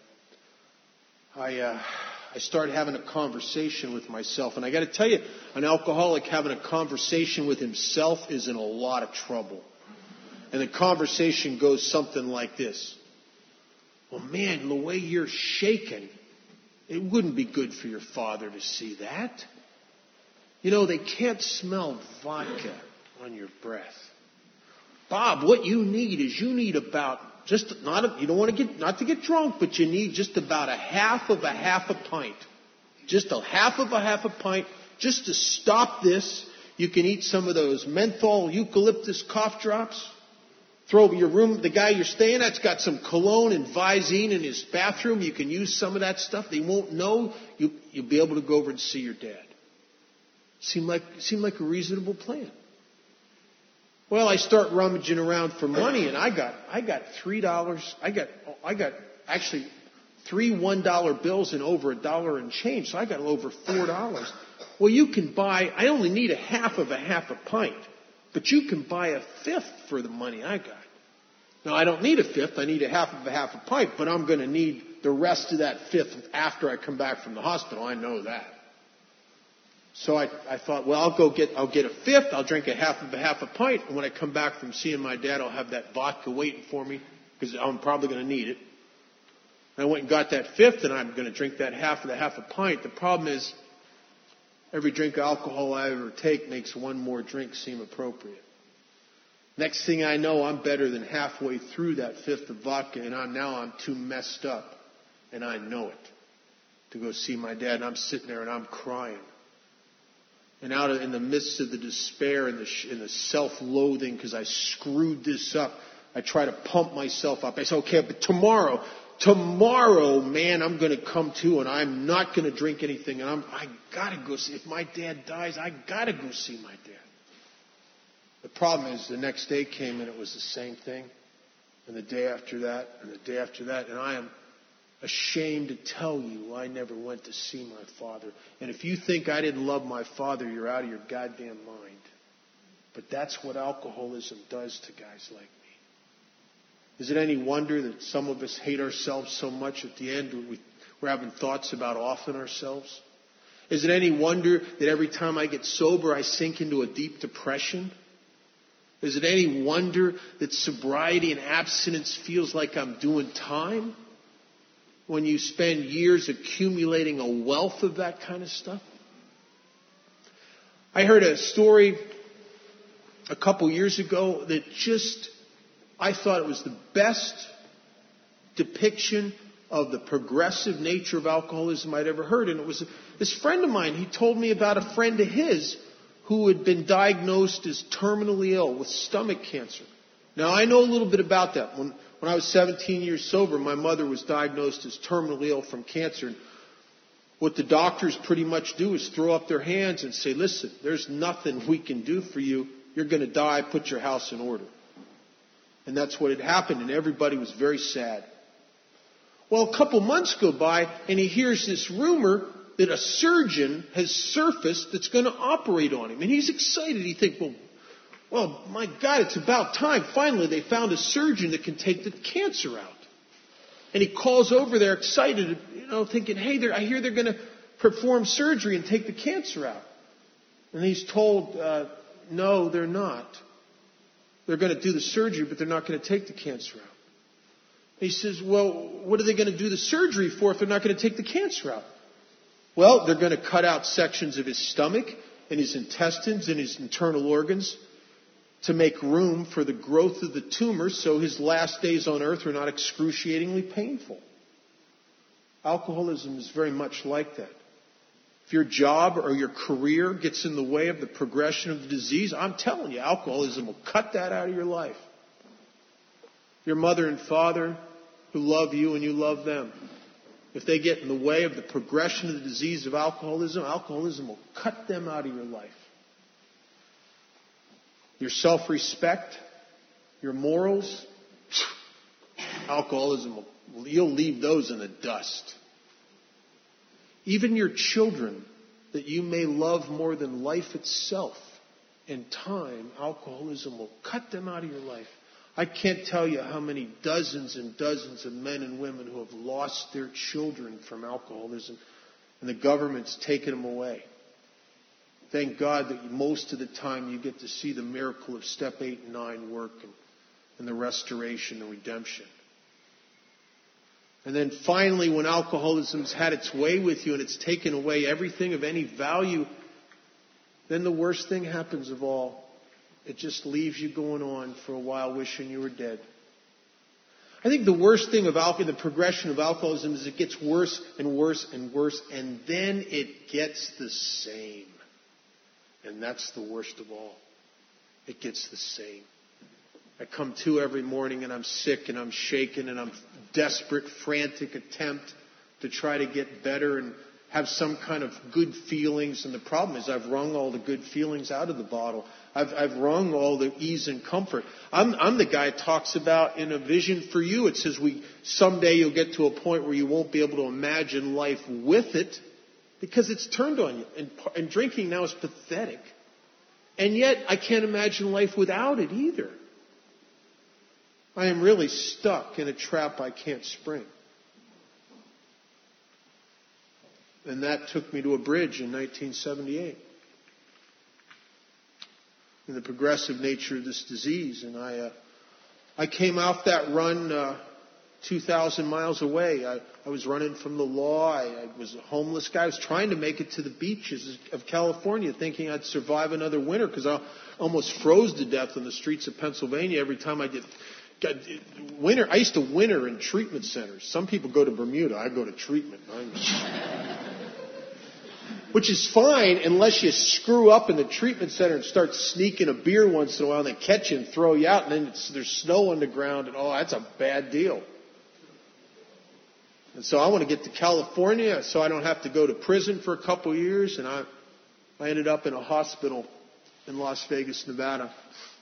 I, uh, I started having a conversation with myself. And I got to tell you, an alcoholic having a conversation with himself is in a lot of trouble. And the conversation goes something like this. Well, man, the way you're shaking, it wouldn't be good for your father to see that. You know, they can't smell vodka on your breath. Bob, what you need is you need about just not a, you don't want to get not to get drunk, but you need just about a half of a half a pint, just a half of a half a pint, just to stop this. You can eat some of those menthol eucalyptus cough drops. Throw your room, the guy you're staying at's got some cologne and Visine in his bathroom. You can use some of that stuff. They won't know. You, you'll be able to go over and see your dad. Seemed like seemed like a reasonable plan. Well, I start rummaging around for money, and I got I got three dollars. I got I got actually three one dollar bills and over a dollar and change. So I got over four dollars. Well, you can buy. I only need a half of a half a pint, but you can buy a fifth for the money I got. Now I don't need a fifth. I need a half of a half a pint, but I'm going to need the rest of that fifth after I come back from the hospital. I know that. So I, I thought, well, I'll go get, I'll get a fifth. I'll drink a half of a half a pint. And when I come back from seeing my dad, I'll have that vodka waiting for me because I'm probably going to need it. And I went and got that fifth and I'm going to drink that half of the half a pint. The problem is every drink of alcohol I ever take makes one more drink seem appropriate. Next thing I know, I'm better than halfway through that fifth of vodka and I'm, now I'm too messed up and I know it to go see my dad. And I'm sitting there and I'm crying. And out in the midst of the despair and the, and the self-loathing because I screwed this up, I try to pump myself up. I say, okay, but tomorrow, tomorrow, man, I'm going to come to and I'm not going to drink anything. And I'm, I got to go see, if my dad dies, I got to go see my dad. The problem is the next day came and it was the same thing. And the day after that, and the day after that, and I am ashamed to tell you I never went to see my father. And if you think I didn't love my father, you're out of your goddamn mind. But that's what alcoholism does to guys like me. Is it any wonder that some of us hate ourselves so much at the end we, we're having thoughts about offing ourselves? Is it any wonder that every time I get sober I sink into a deep depression? Is it any wonder that sobriety and abstinence feels like I'm doing time? When you spend years accumulating a wealth of that kind of stuff? I heard a story a couple years ago that just, I thought it was the best depiction of the progressive nature of alcoholism I'd ever heard. And it was this friend of mine, he told me about a friend of his who had been diagnosed as terminally ill with stomach cancer. Now, I know a little bit about that. When When I was seventeen years sober, my mother was diagnosed as terminally ill from cancer. And what the doctors pretty much do is throw up their hands and say, listen, there's nothing we can do for you. You're going to die. Put your house in order. And that's what had happened. And everybody was very sad. Well, a couple months go by and he hears this rumor that a surgeon has surfaced that's going to operate on him. And he's excited. He thinks, well, Well, my God, it's about time. Finally, they found a surgeon that can take the cancer out. And he calls over there excited, you know, thinking, hey, I hear they're going to perform surgery and take the cancer out. And he's told, uh, no, they're not. They're going to do the surgery, but they're not going to take the cancer out. He says, well, what are they going to do the surgery for if they're not going to take the cancer out? Well, they're going to cut out sections of his stomach and his intestines and his internal organs to make room for the growth of the tumor so his last days on earth are not excruciatingly painful. Alcoholism is very much like that. If your job or your career gets in the way of the progression of the disease, I'm telling you, alcoholism will cut that out of your life. Your mother and father who love you and you love them, if they get in the way of the progression of the disease of alcoholism, alcoholism will cut them out of your life. Your self-respect, your morals, alcoholism will, you'll leave those in the dust. Even your children that you may love more than life itself, in time, alcoholism will cut them out of your life. I can't tell you how many dozens and dozens of men and women who have lost their children from alcoholism, and the government's taken them away. Thank God that most of the time you get to see the miracle of step eight and nine work and, and the restoration and redemption. And then finally, when alcoholism's had its way with you and it's taken away everything of any value, then the worst thing happens of all. It just leaves you going on for a while wishing you were dead. I think the worst thing of alcohol, the progression of alcoholism, is it gets worse and worse and worse, and then it gets the same. And that's the worst of all. It gets the same. I come to every morning and I'm sick and I'm shaken and I'm desperate, frantic attempt to try to get better and have some kind of good feelings. And the problem is I've wrung all the good feelings out of the bottle. I've, I've wrung all the ease and comfort. I'm, I'm the guy who talks about in A Vision for You. It says we someday you'll get to a point where you won't be able to imagine life with it because it's turned on you. And, and drinking now is pathetic. And yet I can't imagine life without it either. I am really stuck in a trap I can't spring. And that took me to a bridge in nineteen seventy-eight. In the progressive nature of this disease. And I uh, I came off that run uh, two thousand miles away. I, I was running from the law. I, I was a homeless guy. I was trying to make it to the beaches of California, thinking I'd survive another winter because I almost froze to death on the streets of Pennsylvania every time I did. Winter. I used to winter in treatment centers. Some people go to Bermuda. I go to treatment. Which is fine unless you screw up in the treatment center and start sneaking a beer once in a while and they catch you and throw you out and then it's, there's snow on the ground and oh, that's a bad deal. And so I want to get to California so I don't have to go to prison for a couple years. And I, I ended up in a hospital in Las Vegas, Nevada.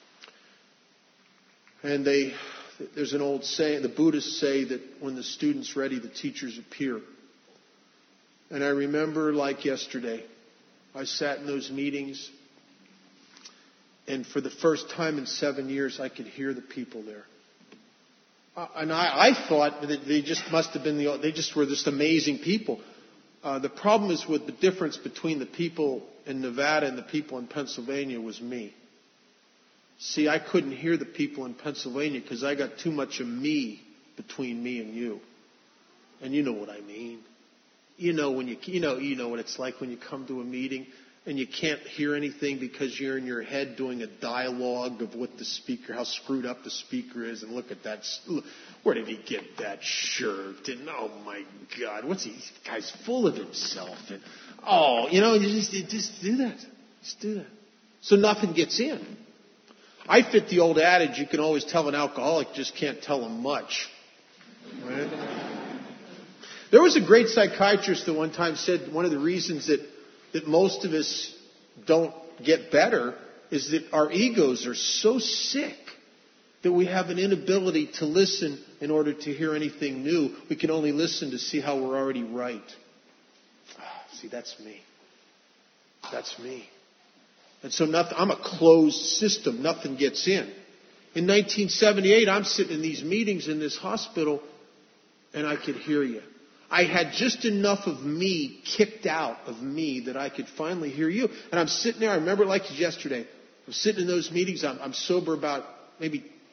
And they, there's an old saying, the Buddhists say that when the student's ready, the teachers appear. And I remember like yesterday, I sat in those meetings, and for the first time in seven years, I could hear the people there. Uh, and I, I thought that they just must have been the, they just were just amazing people. Uh, the problem is with the difference between the people in Nevada and the people in Pennsylvania was me. See, I couldn't hear the people in Pennsylvania because I got too much of me between me and you. And you know what I mean. You know when you you know you know what it's like when you come to a meeting and you can't hear anything because you're in your head doing a dialogue of what the speaker, how screwed up the speaker is, and look at that. Where did he get that shirt? And oh my God, what's he? This guy's full of himself. And oh, you know, you just you just do that, just do that. So nothing gets in. I fit the old adage: you can always tell an alcoholic, just can't tell him much. Right? There was a great psychiatrist that one time said one of the reasons that, that most of us don't get better is that our egos are so sick that we have an inability to listen in order to hear anything new. We can only listen to see how we're already right. See, that's me. That's me. And so nothing, I'm a closed system. Nothing gets in. In nineteen seventy-eight, I'm sitting in these meetings in this hospital, and I could hear you. I had just enough of me kicked out of me that I could finally hear you. And I'm sitting there. I remember it like yesterday. I'm sitting in those meetings. I'm, I'm sober about maybe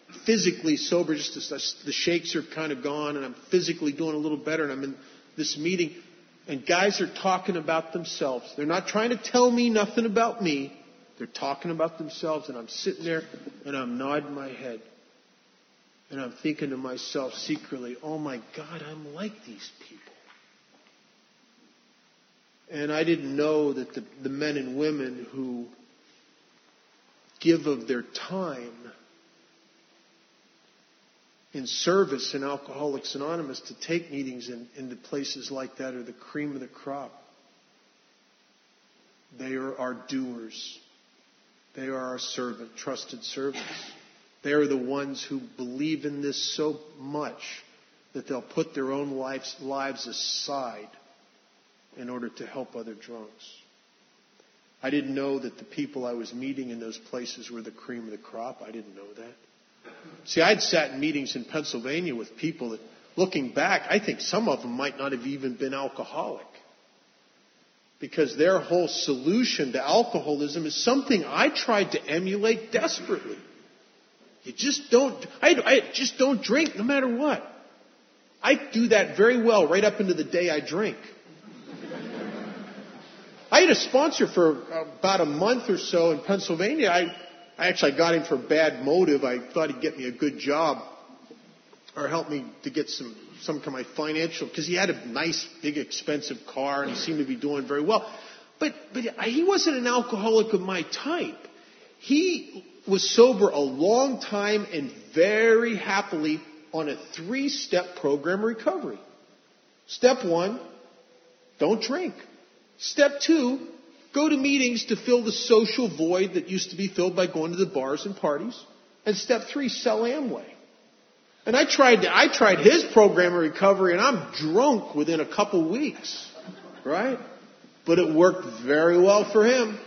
physically sober, just as the shakes are kind of gone, and I'm physically doing a little better, and I'm in this meeting, and guys are talking about themselves. They're not trying to tell me nothing about me. They're talking about themselves, and I'm sitting there, and I'm nodding my head. And I'm thinking to myself secretly, oh my God, I'm like these people. And I didn't know that the, the men and women who give of their time in service in Alcoholics Anonymous to take meetings in, into places like that are the cream of the crop. They are our doers. They are our servant, trusted servants. They are the ones who believe in this so much that they'll put their own lives, lives aside in order to help other drunks. I didn't know that the people I was meeting in those places were the cream of the crop. I didn't know that. See, I'd sat in meetings in Pennsylvania with people that, looking back, I think some of them might not have even been alcoholic. Because their whole solution to alcoholism is something I tried to emulate desperately. You just don't, I, I just don't drink no matter what. I do that very well right up into the day I drink. I had a sponsor for about a month or so in Pennsylvania. I, I actually got him for a bad motive. I thought he'd get me a good job or help me to get some, some kind of my financial, because he had a nice, big, expensive car and he seemed to be doing very well. But, but he wasn't an alcoholic of my type. He was sober a long time and very happily on a three-step program of recovery. Step one, don't drink. Step two, go to meetings to fill the social void that used to be filled by going to the bars and parties. And step three, sell Amway. And I tried to, I tried his program of recovery, and I'm drunk within a couple weeks, right? But it worked very well for him.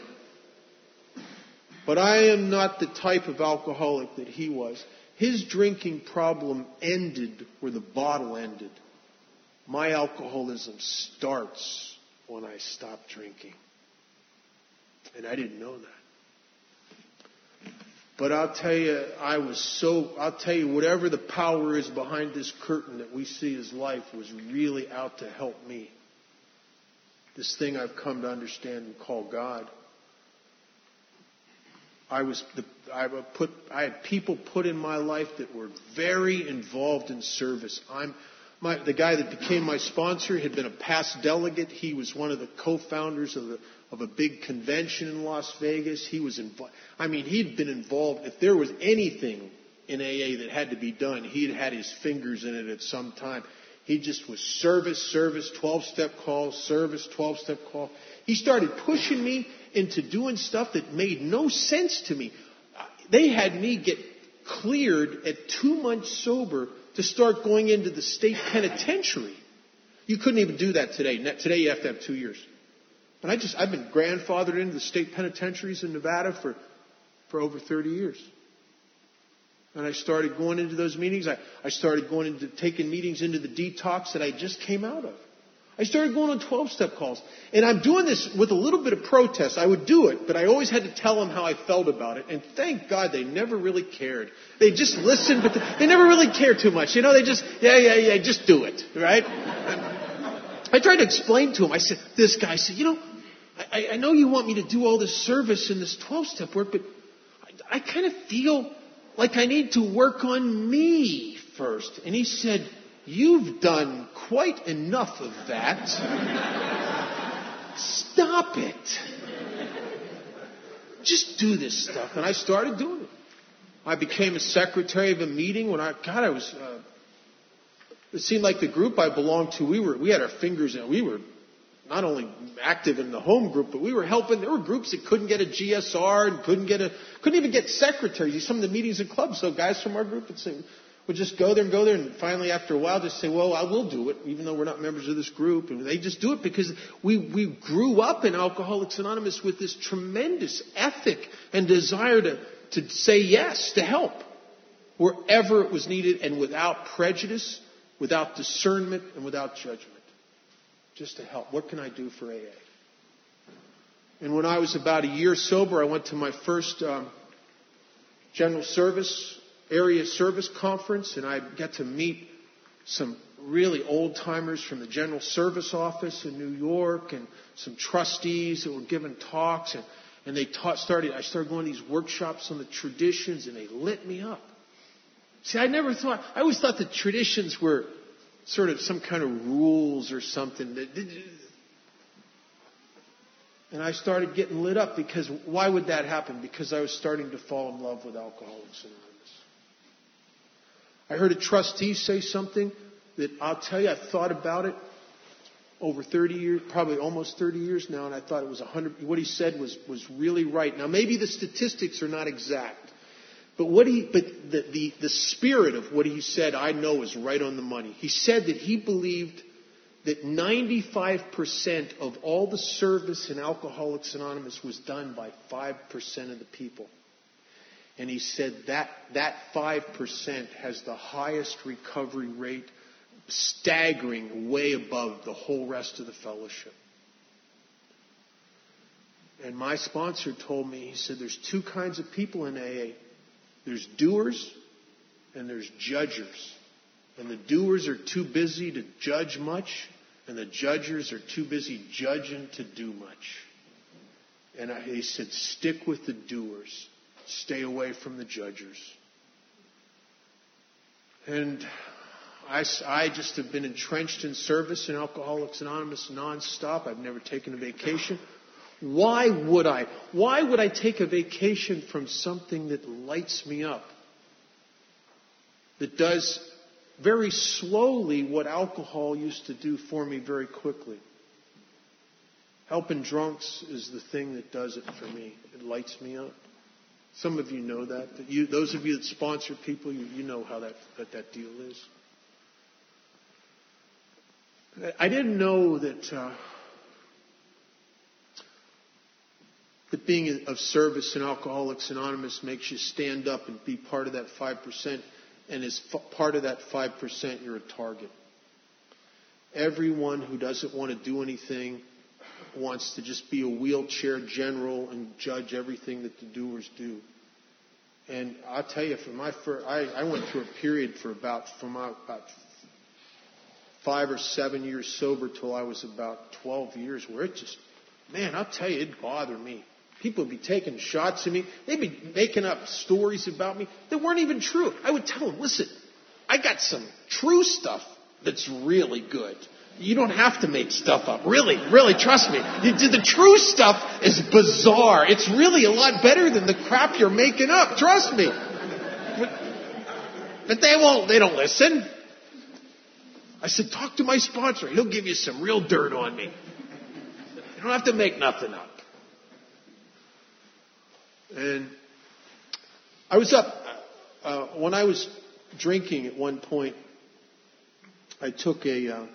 But I am not the type of alcoholic that he was. His drinking problem ended where the bottle ended. My alcoholism starts when I stop drinking. And I didn't know that. But I'll tell you, I was so, I'll tell you, whatever the power is behind this curtain that we see as life was really out to help me. This thing I've come to understand and call God. I was, the, I put, I had people put in my life that were very involved in service. I'm, My, the guy that became my sponsor had been a past delegate. He was one of the co-founders of, the, of a big convention in Las Vegas. He was involved. I mean, he'd been involved. If there was anything in A A that had to be done, he'd had his fingers in it at some time. He just was service, service, twelve-step call, service, twelve-step call. He started pushing me into doing stuff that made no sense to me. They had me get cleared at two months sober to start going into the state penitentiary. You couldn't even do that today. Today you have to have two years. And I just, I've been grandfathered into the state penitentiaries in Nevada for, for over thirty years. And I started going into those meetings. I, I started going into, taking meetings into the detox that I just came out of. I started going on twelve-step calls. And I'm doing this with a little bit of protest. I would do it, but I always had to tell them how I felt about it. And thank God they never really cared. They just listened, but they never really cared too much. You know, they just, yeah, yeah, yeah, just do it, right? I tried to explain to him. I said, this guy said, you know, I, I know you want me to do all this service and this twelve-step work, but I, I kind of feel like I need to work on me first. And he said, you've done quite enough of that. Stop it. Just do this stuff. And I started doing it. I became a secretary of a meeting when I, God, I was, uh, it seemed like the group I belonged to, we were, we had our fingers in, we were not only active in the home group, but we were helping. There were groups that couldn't get a G S R and couldn't get a, couldn't even get secretaries. Some of the meetings and clubs, so guys from our group would say, would just go there and go there, and finally after a while just say, well, I will do it, even though we're not members of this group. And they just do it because we, we grew up in Alcoholics Anonymous with this tremendous ethic and desire to, to say yes, to help wherever it was needed, and without prejudice, without discernment, and without judgment. Just to help. What can I do for A A? And when I was about a year sober, I went to my first um, general service area service conference, and I got to meet some really old-timers from the General Service Office in New York and some trustees that were giving talks. And, and they taught, started, I started going to these workshops on the traditions, and they lit me up. See, I never thought, I always thought that traditions were sort of some kind of rules or something. And I started getting lit up because why would that happen? Because I was starting to fall in love with Alcoholics Anonymous. I heard a trustee say something that I'll tell you, I thought about it over thirty years, probably almost thirty years now, and I thought it was one hundred. What he said was, was really right. Now, maybe the statistics are not exact, but what he, but the, the, the spirit of what he said, I know is right on the money. He said that he believed that ninety-five percent of all the service in Alcoholics Anonymous was done by five percent of the people. And he said that that five percent has the highest recovery rate, staggering way above the whole rest of the fellowship. And my sponsor told me, he said, there's two kinds of people in A A. There's doers and there's judgers. And the doers are too busy to judge much, and the judgers are too busy judging to do much. And I, he said, stick with the doers. Stay away from the judgers. And I, I just have been entrenched in service in Alcoholics Anonymous nonstop. I've never taken a vacation. Why would I? Why would I take a vacation from something that lights me up? That does very slowly what alcohol used to do for me very quickly. Helping drunks is the thing that does it for me. It lights me up. Some of you know that. that you, those of you that sponsor people, you, you know how that, that that deal is. I didn't know that uh, that being of service in Alcoholics Anonymous makes you stand up and be part of that five percent. And as f- part of that five percent, you're a target. Everyone who doesn't want to do anything wants to just be a wheelchair general and judge everything that the doers do. And I'll tell you, for my first, I, I went through a period for about from about five or seven years sober till I was about twelve years, where it just, man, I'll tell you, it bothered me. People would be taking shots at me. They'd be making up stories about me that weren't even true. I would tell them, listen, I got some true stuff that's really good. You don't have to make stuff up. Really, really, trust me. The true stuff is bizarre. It's really a lot better than the crap you're making up. Trust me. But, but they won't, they don't listen. I said, talk to my sponsor. He'll give you some real dirt on me. You don't have to make nothing up. And I was up, uh, when I was drinking at one point, I took a, uh,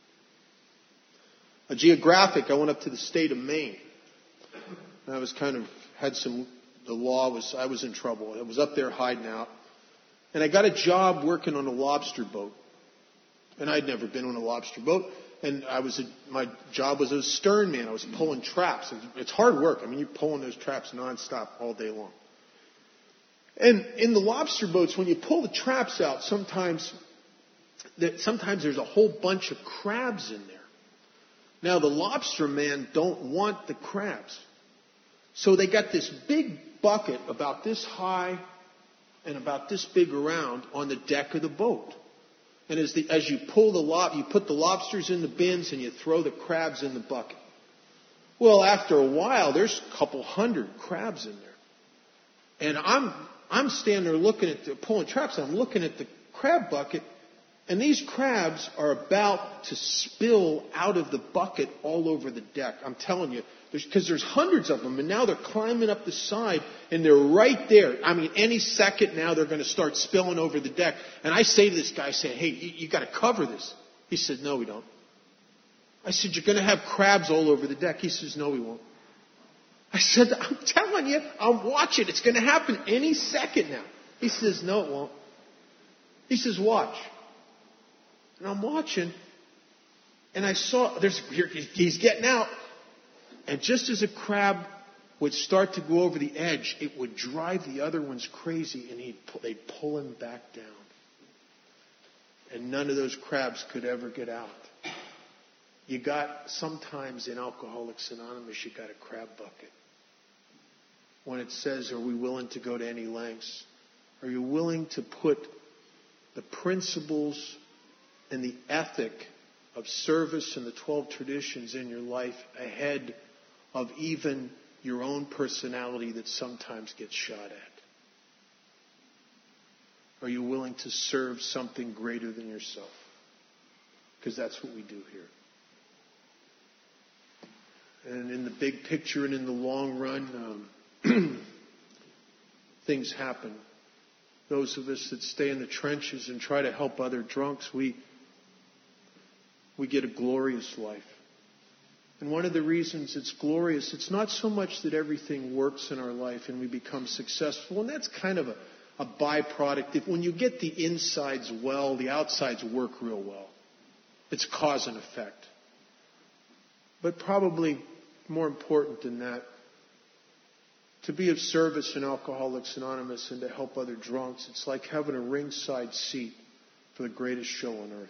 a geographic. I went up to the state of Maine. And I was kind of, had some, the law was, I was in trouble. I was up there hiding out. And I got a job working on a lobster boat. And I'd never been on a lobster boat. And I was, a, my job was as a stern man. I was pulling traps. It's hard work. I mean, you're pulling those traps nonstop all day long. And in the lobster boats, when you pull the traps out, sometimes, sometimes there's a whole bunch of crabs in there. Now, the lobster man don't want the crabs. So they got this big bucket about this high and about this big around on the deck of the boat. And as, the, as you pull the lob, you put the lobsters in the bins and you throw the crabs in the bucket. Well, after a while, there's a couple hundred crabs in there. And I'm I'm standing there looking at the, pulling traps, and I'm looking at the crab bucket, and these crabs are about to spill out of the bucket all over the deck. I'm telling you, because there's, there's hundreds of them, and now they're climbing up the side, and they're right there. I mean, any second now they're going to start spilling over the deck. And I say to this guy, I say, hey, you, you got to cover this. He said, no, we don't. I said, you're going to have crabs all over the deck. He says, no, we won't. I said, I'm telling you, I'm watching. It's going to happen any second now. He says, no, it won't. He says, watch. And I'm watching, and I saw, there's, here, he's getting out. And just as a crab would start to go over the edge, it would drive the other ones crazy, and he'd, they'd pull him back down. And none of those crabs could ever get out. You got, sometimes in Alcoholics Anonymous, you got a crab bucket. When it says, are we willing to go to any lengths? Are you willing to put the principles and the ethic of service and the twelve traditions in your life ahead of even your own personality that sometimes gets shot at? Are you willing to serve something greater than yourself? Because that's what we do here. And in the big picture and in the long run, um, things happen. Those of us that stay in the trenches and try to help other drunks, we we get a glorious life. And one of the reasons it's glorious, it's not so much that everything works in our life and we become successful, and that's kind of a, a byproduct. If, when you get the insides well, the outsides work real well. It's cause and effect. But probably more important than that, to be of service in Alcoholics Anonymous and to help other drunks, it's like having a ringside seat for the greatest show on earth.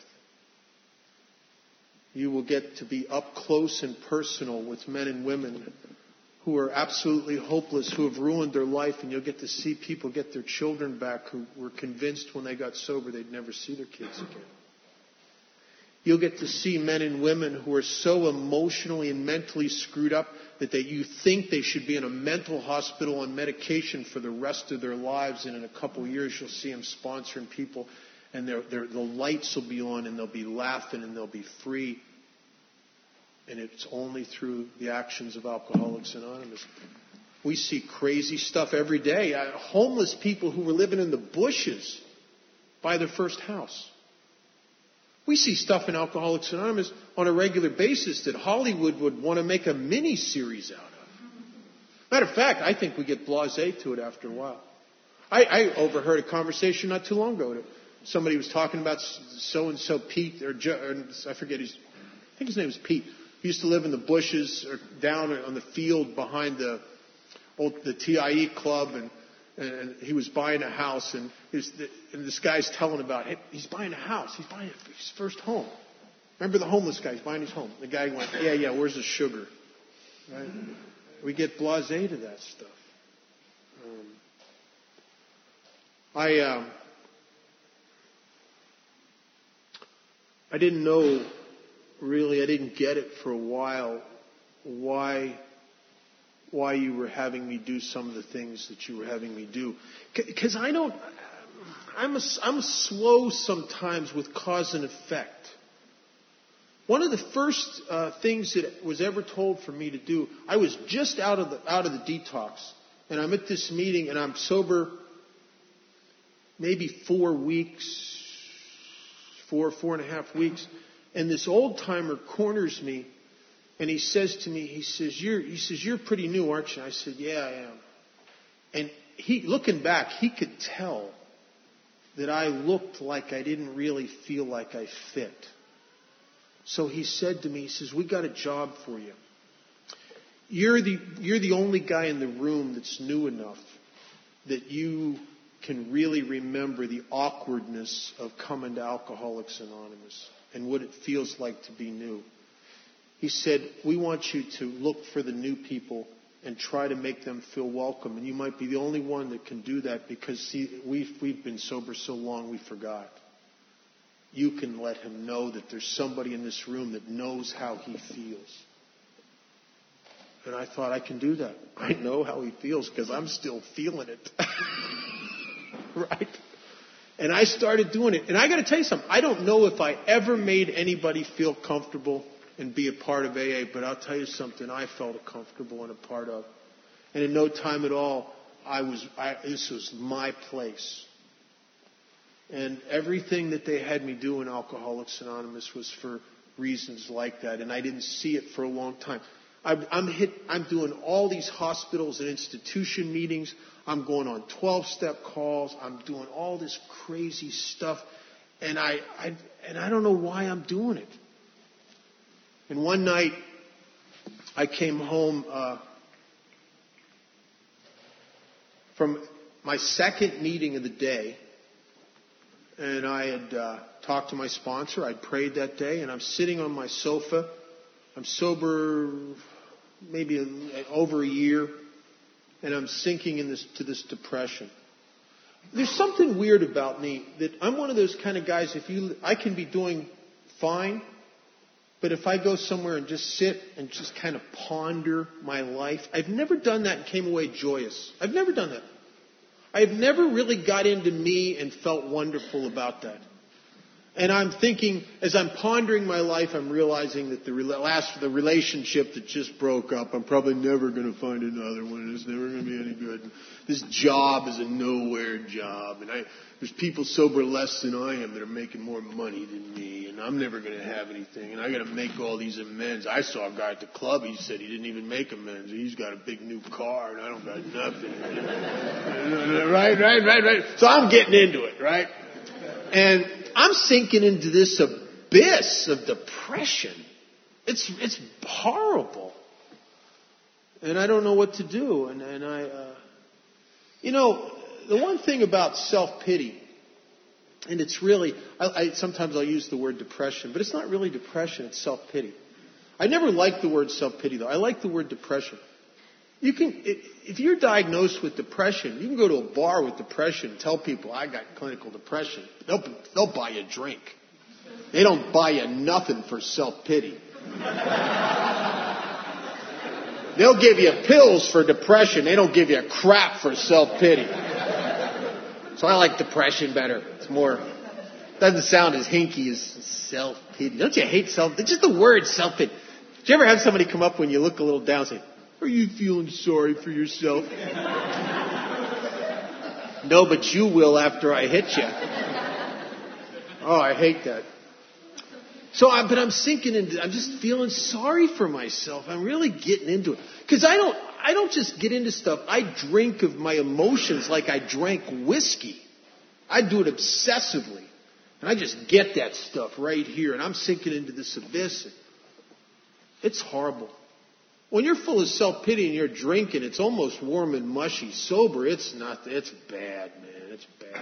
You will get to be up close and personal with men and women who are absolutely hopeless, who have ruined their life, and you'll get to see people get their children back who were convinced when they got sober they'd never see their kids again. You'll get to see men and women who are so emotionally and mentally screwed up that they, you think they should be in a mental hospital on medication for the rest of their lives, and in a couple of years you'll see them sponsoring people, and they're, they're, the lights will be on, and they'll be laughing, and they'll be free. And it's only through the actions of Alcoholics Anonymous. We see crazy stuff every day. Uh, homeless people who were living in the bushes buy their first house. We see stuff in Alcoholics Anonymous on a regular basis that Hollywood would want to make a mini-series out of. Matter of fact, I think we get blasé to it after a while. I, I overheard a conversation not too long ago. Somebody was talking about so-and-so Pete, or, or I forget his, I think his name was Pete. He used to live in the bushes or down on the field behind the old, the T I E club, and, and he was buying a house, and, his, and this guy's telling about it. He's buying a house. He's buying his first home. Remember the homeless guy? He's buying his home. The guy went, yeah, yeah, where's the sugar? Right? We get blasé to that stuff. Um, I um, I didn't know. Really, I didn't get it for a while, why why you were having me do some of the things that you were having me do. Because I don't, I'm, a, I'm slow sometimes with cause and effect. One of the first uh, things that was ever told for me to do, I was just out of the out of the detox, and I'm at this meeting, and I'm sober maybe four weeks, four, four and a half weeks. And this old timer corners me, and he says to me, he says, "You're," he says, "You're pretty new, aren't you?" I said, "Yeah, I am." And he, looking back, he could tell that I looked like I didn't really feel like I fit. So he said to me, he says, "We got a job for you. You're the you're the only guy in the room that's new enough that you can really remember the awkwardness of coming to Alcoholics Anonymous and what it feels like to be new." He said, "We want you to look for the new people and try to make them feel welcome. And you might be the only one that can do that because, see, we've, we've been sober so long we forgot. You can let him know that there's somebody in this room that knows how he feels." And I thought, I can do that. I know how he feels because I'm still feeling it. Right? And I started doing it. And I got to tell you something. I don't know if I ever made anybody feel comfortable and be a part of A A, but I'll tell you something I felt comfortable and a part of. And in no time at all, I was. I, this was my place. And everything that they had me do in Alcoholics Anonymous was for reasons like that. And I didn't see it for a long time. I'm, I'm hit. I'm doing all these hospitals and institution meetings. I'm going on twelve-step calls. I'm doing all this crazy stuff, and I, I and I don't know why I'm doing it. And one night, I came home uh, from my second meeting of the day, and I had uh, talked to my sponsor. I'd prayed that day, and I'm sitting on my sofa. I'm sober maybe a, over a year, and I'm sinking in this, to this depression. There's something weird about me that I'm one of those kind of guys, if you, I can be doing fine, but if I go somewhere and just sit and just kind of ponder my life, I've never done that and came away joyous. I've never done that. I've never really got into me and felt wonderful about that. And I'm thinking, as I'm pondering my life, I'm realizing that the last, the relationship that just broke up, I'm probably never going to find another one, and it's never going to be any good. This job is a nowhere job, and I, there's people sober less than I am that are making more money than me, and I'm never going to have anything, and I got to make all these amends. I saw a guy at the club, he said he didn't even make amends. He's got a big new car, and I don't got nothing. Right, right, right, right. So I'm getting into it, right? And I'm sinking into this abyss of depression. It's it's horrible, and I don't know what to do. And and I, uh, you know, the one thing about self-pity, and it's really, I, I sometimes I'll use the word depression, but it's not really depression. It's self-pity. I never liked the word self-pity though. I like the word depression. You can, if you're diagnosed with depression, you can go to a bar with depression and tell people, I got clinical depression. They'll, they'll buy you a drink. They don't buy you nothing for self-pity. They'll give you pills for depression. They don't give you a crap for self-pity. So I like depression better. It's more, doesn't sound as hinky as self-pity. Don't you hate self-pity? Just the word self-pity. Did you ever have somebody come up when you look a little down and say, are you feeling sorry for yourself? No, but you will after I hit you. Oh, I hate that. So, I, but I'm sinking into, I'm just feeling sorry for myself. I'm really getting into it. Because I don't, I don't just get into stuff. I drink of my emotions like I drank whiskey. I do it obsessively. And I just get that stuff right here. And I'm sinking into this abyss. It's horrible. When you're full of self-pity and you're drinking, it's almost warm and mushy. Sober, it's not. It's bad, man. It's bad.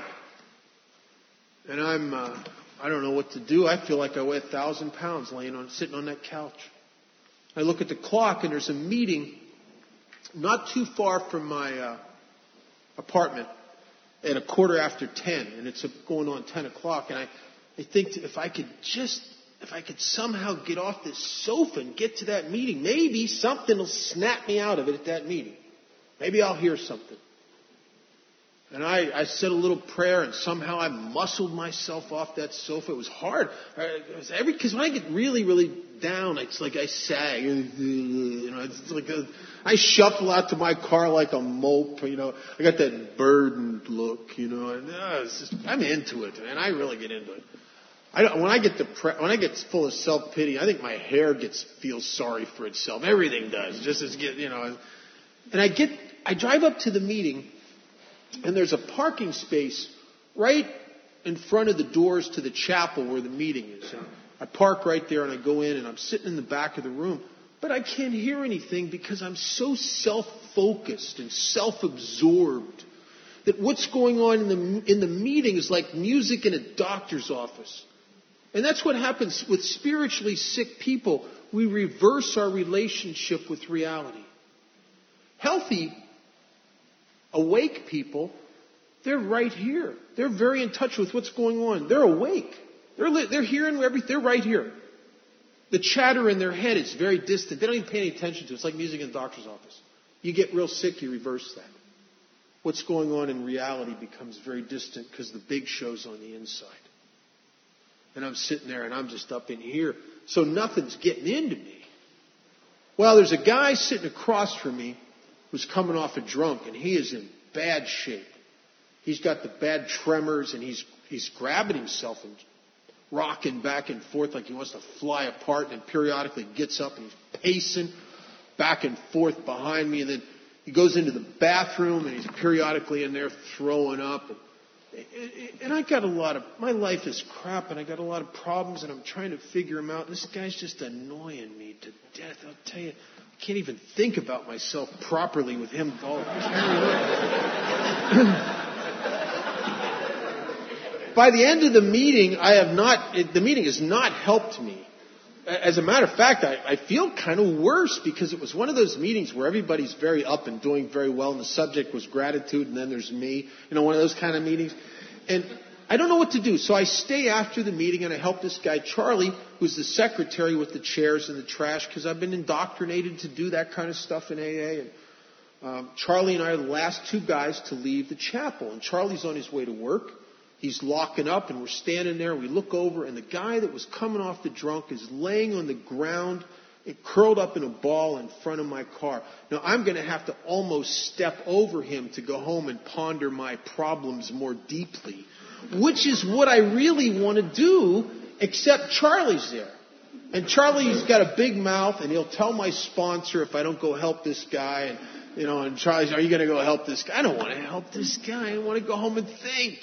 And I'm, uh, I don't know what to do. I feel like I weigh a thousand pounds laying on, sitting on that couch. I look at the clock and there's a meeting not too far from my uh, apartment at a quarter after ten, and it's going on ten o'clock. And I, I think if I could just. If I could somehow get off this sofa and get to that meeting, maybe something will snap me out of it at that meeting. Maybe I'll hear something. And I, I said a little prayer, and somehow I muscled myself off that sofa. It was hard. It was every because when I get really, really down, it's like I sag. You know, it's like a, I shuffle out to my car like a mope. You know, I got that burdened look. You know, and uh, it's just, I'm into it, and I really get into it. I don't, when I get depre- when I get full of self-pity, I think my hair gets feels sorry for itself. Everything does. Just as get, you know. And I get, I drive up to the meeting, and there's a parking space right in front of the doors to the chapel where the meeting is. And I park right there, and I go in, and I'm sitting in the back of the room, but I can't hear anything because I'm so self-focused and self-absorbed that what's going on in the in the meeting is like music in a doctor's office. And that's what happens with spiritually sick people. We reverse our relationship with reality. Healthy, awake people, they're right here. They're very in touch with what's going on. They're awake. They're, li- they're hearing everything. They're right here. The chatter in their head is very distant. They don't even pay any attention to it. It's like music in the doctor's office. You get real sick, you reverse that. What's going on in reality becomes very distant because the big show's on the inside. And I'm sitting there and I'm just up in here. So nothing's getting into me. Well, there's a guy sitting across from me who's coming off a drunk, and he is in bad shape. He's got the bad tremors, and he's he's grabbing himself and rocking back and forth like he wants to fly apart, and periodically gets up and he's pacing back and forth behind me, and then he goes into the bathroom and he's periodically in there throwing up. And And I got a lot of, my life is crap, and I got a lot of problems, and I'm trying to figure them out. This guy's just annoying me to death. I'll tell you, I can't even think about myself properly with him all carried on. By the end of the meeting, I have not, it, the meeting has not helped me. As a matter of fact, I, I feel kind of worse because it was one of those meetings where everybody's very up and doing very well, and the subject was gratitude, and then there's me. You know, one of those kind of meetings. And I don't know what to do. So I stay after the meeting, and I help this guy, Charlie, who's the secretary with the chairs and the trash, because I've been indoctrinated to do that kind of stuff in A A. And um, Charlie and I are the last two guys to leave the chapel. And Charlie's on his way to work. He's locking up, and we're standing there. We look over, and the guy that was coming off the drunk is laying on the ground, curled up in a ball in front of my car. Now, I'm going to have to almost step over him to go home and ponder my problems more deeply, which is what I really want to do, except Charlie's there. And Charlie's got a big mouth, and he'll tell my sponsor if I don't go help this guy. And, you know, and Charlie's, are you going to go help this guy? I don't want to help this guy. I want to go home and think.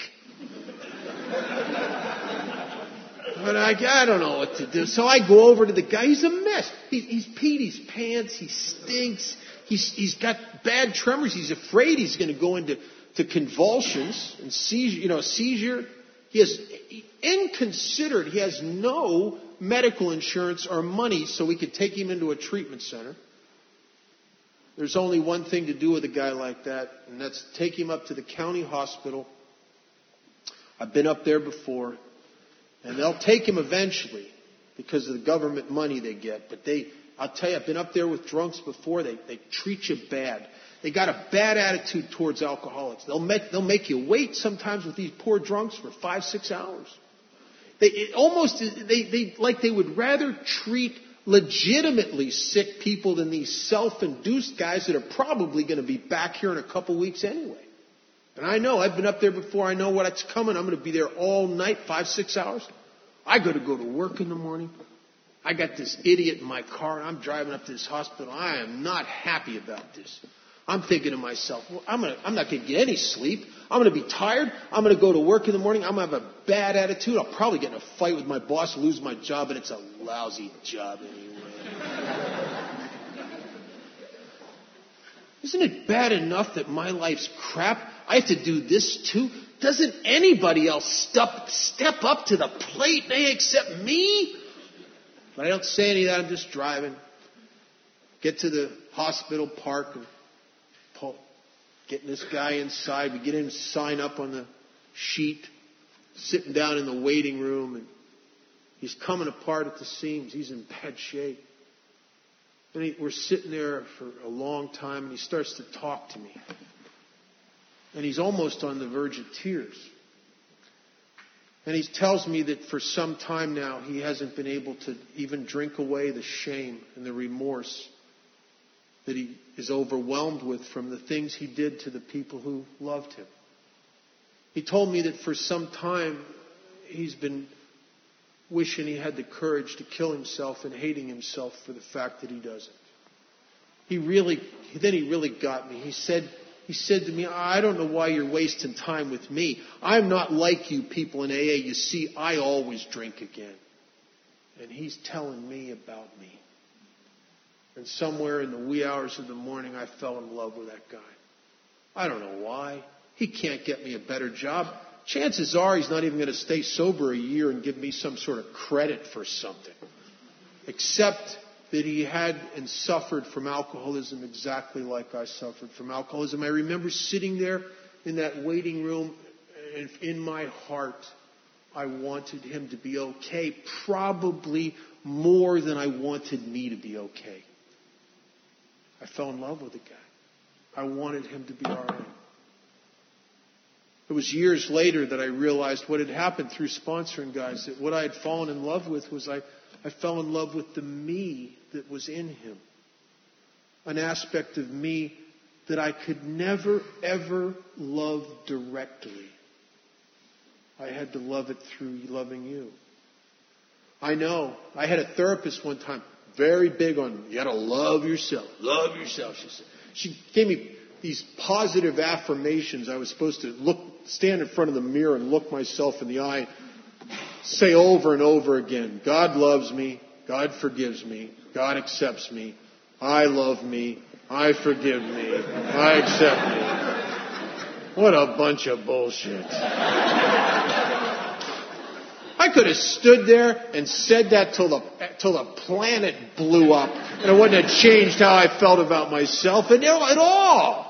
But I, I don't know what to do. So I go over to the guy. He's a mess. He's, he's peed his pants. He stinks. He's, he's got bad tremors. He's afraid he's going to go into to convulsions and seizure. You know, seizure. He has inconsiderate. He has no medical insurance or money, so we could take him into a treatment center. There's only one thing to do with a guy like that, and that's take him up to the county hospital. I've been up there before. And they'll take him eventually because of the government money they get. But they, I'll tell you, I've been up there with drunks before. They, they treat you bad. They got a bad attitude towards alcoholics. They'll make, they'll make you wait sometimes with these poor drunks for five, six hours. They it almost, they, they, like they would rather treat legitimately sick people than these self-induced guys that are probably going to be back here in a couple weeks anyway. And I know, I've been up there before, I know what's coming. I'm going to be there all night, five, six hours. I got to go to work in the morning. I got this idiot in my car, and I'm driving up to this hospital. I am not happy about this. I'm thinking to myself, well, I'm, gonna, I'm not going to get any sleep. I'm going to be tired. I'm going to go to work in the morning. I'm going to have a bad attitude. I'll probably get in a fight with my boss, lose my job, and it's a lousy job anyway. Isn't it bad enough that my life's crap? I have to do this too? Doesn't anybody else step, step up to the plate except me? But I don't say any of that. I'm just driving. Get to the hospital park and pull, getting this guy inside. We get him to sign up on the sheet, sitting down in the waiting room, and he's coming apart at the seams. He's in bad shape. And he, we're sitting there for a long time, and he starts to talk to me. And he's almost on the verge of tears. And he tells me that for some time now, he hasn't been able to even drink away the shame and the remorse that he is overwhelmed with from the things he did to the people who loved him. He told me that for some time, he's been wishing he had the courage to kill himself and hating himself for the fact that he doesn't. He really, then he really got me. He said, he said to me, I don't know why you're wasting time with me. I'm not like you people in A A. You see, I always drink again. And he's telling me about me. And somewhere in the wee hours of the morning, I fell in love with that guy. I don't know why. He can't get me a better job. Chances are he's not even going to stay sober a year and give me some sort of credit for something. Except that he had and suffered from alcoholism exactly like I suffered from alcoholism. I remember sitting there in that waiting room, and in my heart, I wanted him to be okay, probably more than I wanted me to be okay. I fell in love with the guy. I wanted him to be all right. It was years later that I realized what had happened through sponsoring guys, that what I had fallen in love with was I, I fell in love with the me that was in him. An aspect of me that I could never, ever love directly. I had to love it through loving you. I know. I had a therapist one time, very big on, you got to love yourself. Love yourself, she said. She gave me these positive affirmations. I was supposed to look, stand in front of the mirror and look myself in the eye, say over and over again, God loves me, God forgives me, God accepts me, I love me, I forgive me, I accept me. What a bunch of bullshit. I could have stood there and said that till the, till the planet blew up, and it wouldn't have changed how I felt about myself at all.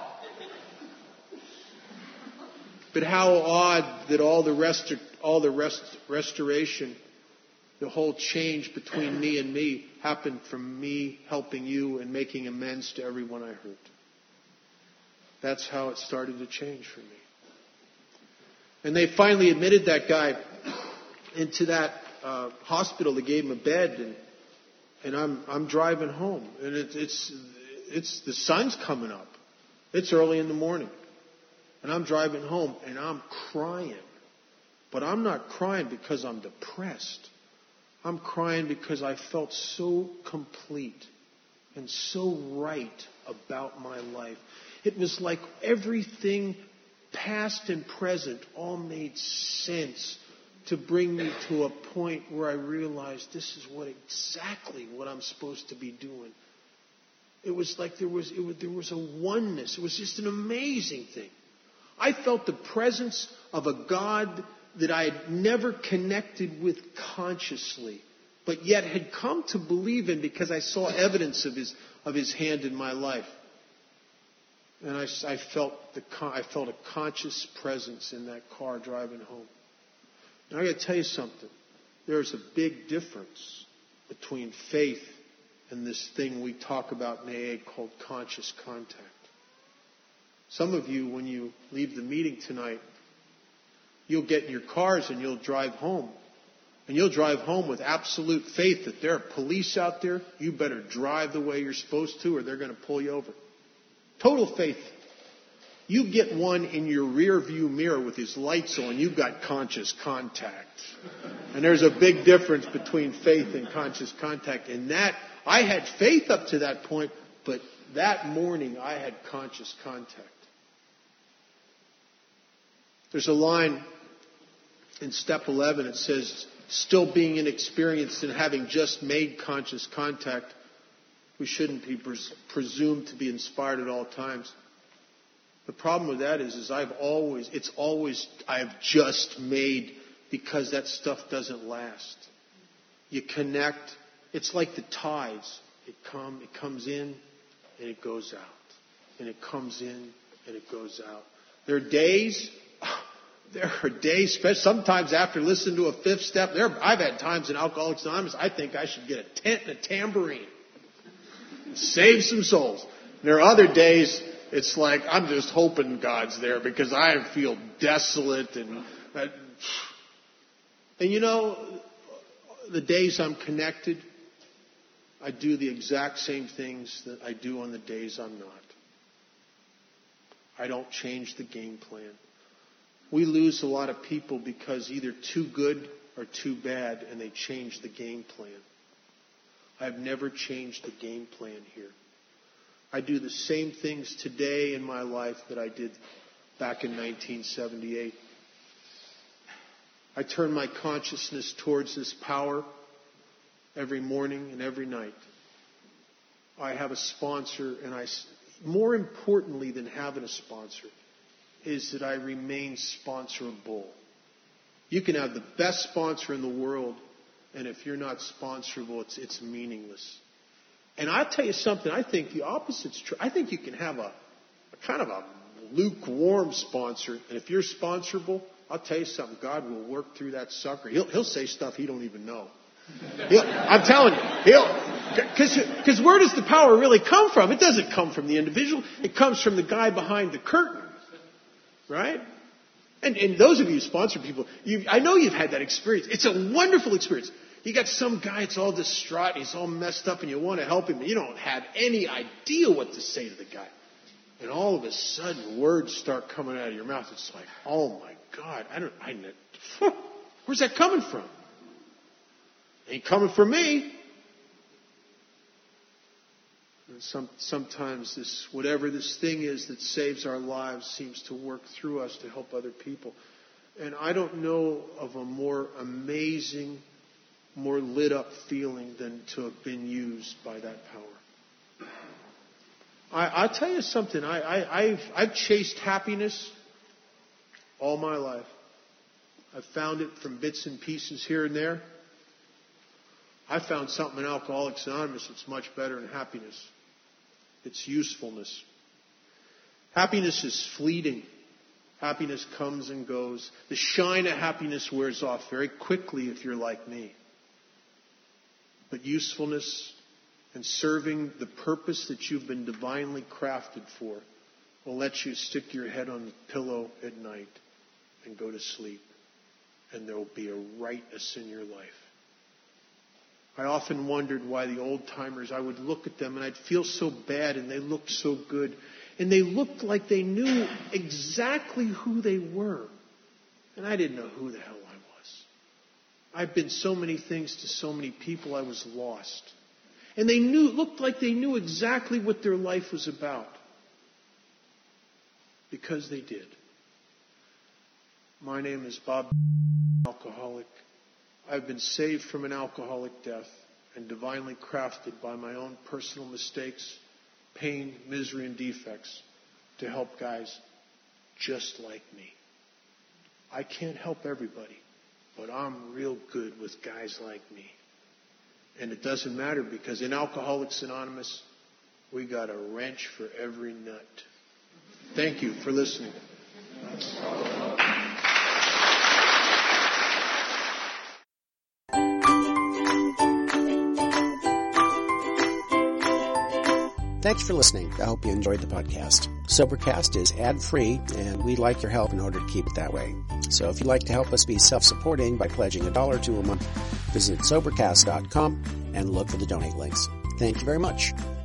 But how odd that all the rest, all the rest, restoration, the whole change between me and me happened from me helping you and making amends to everyone I hurt. That's how it started to change for me. And they finally admitted that guy into that uh, hospital. They gave him a bed, and and I'm I'm driving home, and it, it's it's the sun's coming up. It's early in the morning. And I'm driving home, and I'm crying. But I'm not crying because I'm depressed. I'm crying because I felt so complete and so right about my life. It was like everything, past and present, all made sense to bring me to a point where I realized this is what exactly what I'm supposed to be doing. It was like there was, it was there was a oneness. It was just an amazing thing. I felt the presence of a God that I had never connected with consciously, but yet had come to believe in because I saw evidence of His of His hand in my life, and I, I felt the I felt a conscious presence in that car driving home. And I got to tell you something. There's a big difference between faith and this thing we talk about in A A called conscious contact. Some of you, when you leave the meeting tonight, you'll get in your cars and you'll drive home. And you'll drive home with absolute faith that there are police out there. You better drive the way you're supposed to or they're going to pull you over. Total faith. You get one in your rear view mirror with his lights on, you've got conscious contact. And there's a big difference between faith and conscious contact. And that, I had faith up to that point, but that morning I had conscious contact. There's a line in step eleven. It says, still being inexperienced and having just made conscious contact, we shouldn't be pres- presumed to be inspired at all times. The problem with that is, is I've always, it's always, I've just made, because that stuff doesn't last. You connect. It's like the tides. It come, it comes in and it goes out. And it comes in and it goes out. There are days, there are days, especially sometimes after listening to a fifth step, there, I've had times in Alcoholics Anonymous, I think I should get a tent and a tambourine. And save some souls. And there are other days, it's like, I'm just hoping God's there because I feel desolate. And, and you know, the days I'm connected, I do the exact same things that I do on the days I'm not. I don't change the game plan. We lose a lot of people because either too good or too bad, and they change the game plan. I've never changed the game plan here. I do the same things today in my life that I did back in nineteen seventy-eight. I turn my consciousness towards this power every morning and every night. I have a sponsor, and I, more importantly than having a sponsor, is that I remain sponsorable. You can have the best sponsor in the world, and if you're not sponsorable, it's, it's meaningless. And I'll tell you something, I think the opposite's true. I think you can have a, a kind of a lukewarm sponsor, and if you're sponsorable, I'll tell you something, God will work through that sucker. He'll, he'll say stuff he don't even know. He'll, I'm telling you, he'll, because where does the power really come from? It doesn't come from the individual. It comes from the guy behind the curtain, right? And, and those of you who sponsor people, you, I know you've had that experience. It's a wonderful experience. You got some guy that's all distraught, he's all messed up, and you want to help him, but you don't have any idea what to say to the guy. And all of a sudden, words start coming out of your mouth. It's like, oh my God, I don't, I, where's that coming from? Ain't coming from me. Some, sometimes this, whatever this thing is that saves our lives seems to work through us to help other people. And I don't know of a more amazing, more lit up feeling than to have been used by that power. I, I'll tell you something. I, I, I've, I've chased happiness all my life. I've found it from bits and pieces here and there. I found something in Alcoholics Anonymous that's much better than happiness. It's usefulness. Happiness is fleeting. Happiness comes and goes. The shine of happiness wears off very quickly if you're like me. But usefulness and serving the purpose that you've been divinely crafted for will let you stick your head on the pillow at night and go to sleep. And there will be a rightness in your life. I often wondered why the old-timers, I would look at them and I'd feel so bad, and they looked so good. And they looked like they knew exactly who they were. And I didn't know who the hell I was. I've been so many things to so many people, I was lost. And they knew, looked like they knew exactly what their life was about. Because they did. My name is Bob, alcoholic. I've been saved from an alcoholic death and divinely crafted by my own personal mistakes, pain, misery, and defects to help guys just like me. I can't help everybody, but I'm real good with guys like me. And it doesn't matter, because in Alcoholics Anonymous, we got a wrench for every nut. Thank you for listening. Thanks for listening. I hope you enjoyed the podcast. Sobercast is ad-free, and we'd like your help in order to keep it that way. So if you'd like to help us be self-supporting by pledging a dollar to a month, visit Sobercast dot com and look for the donate links. Thank you very much.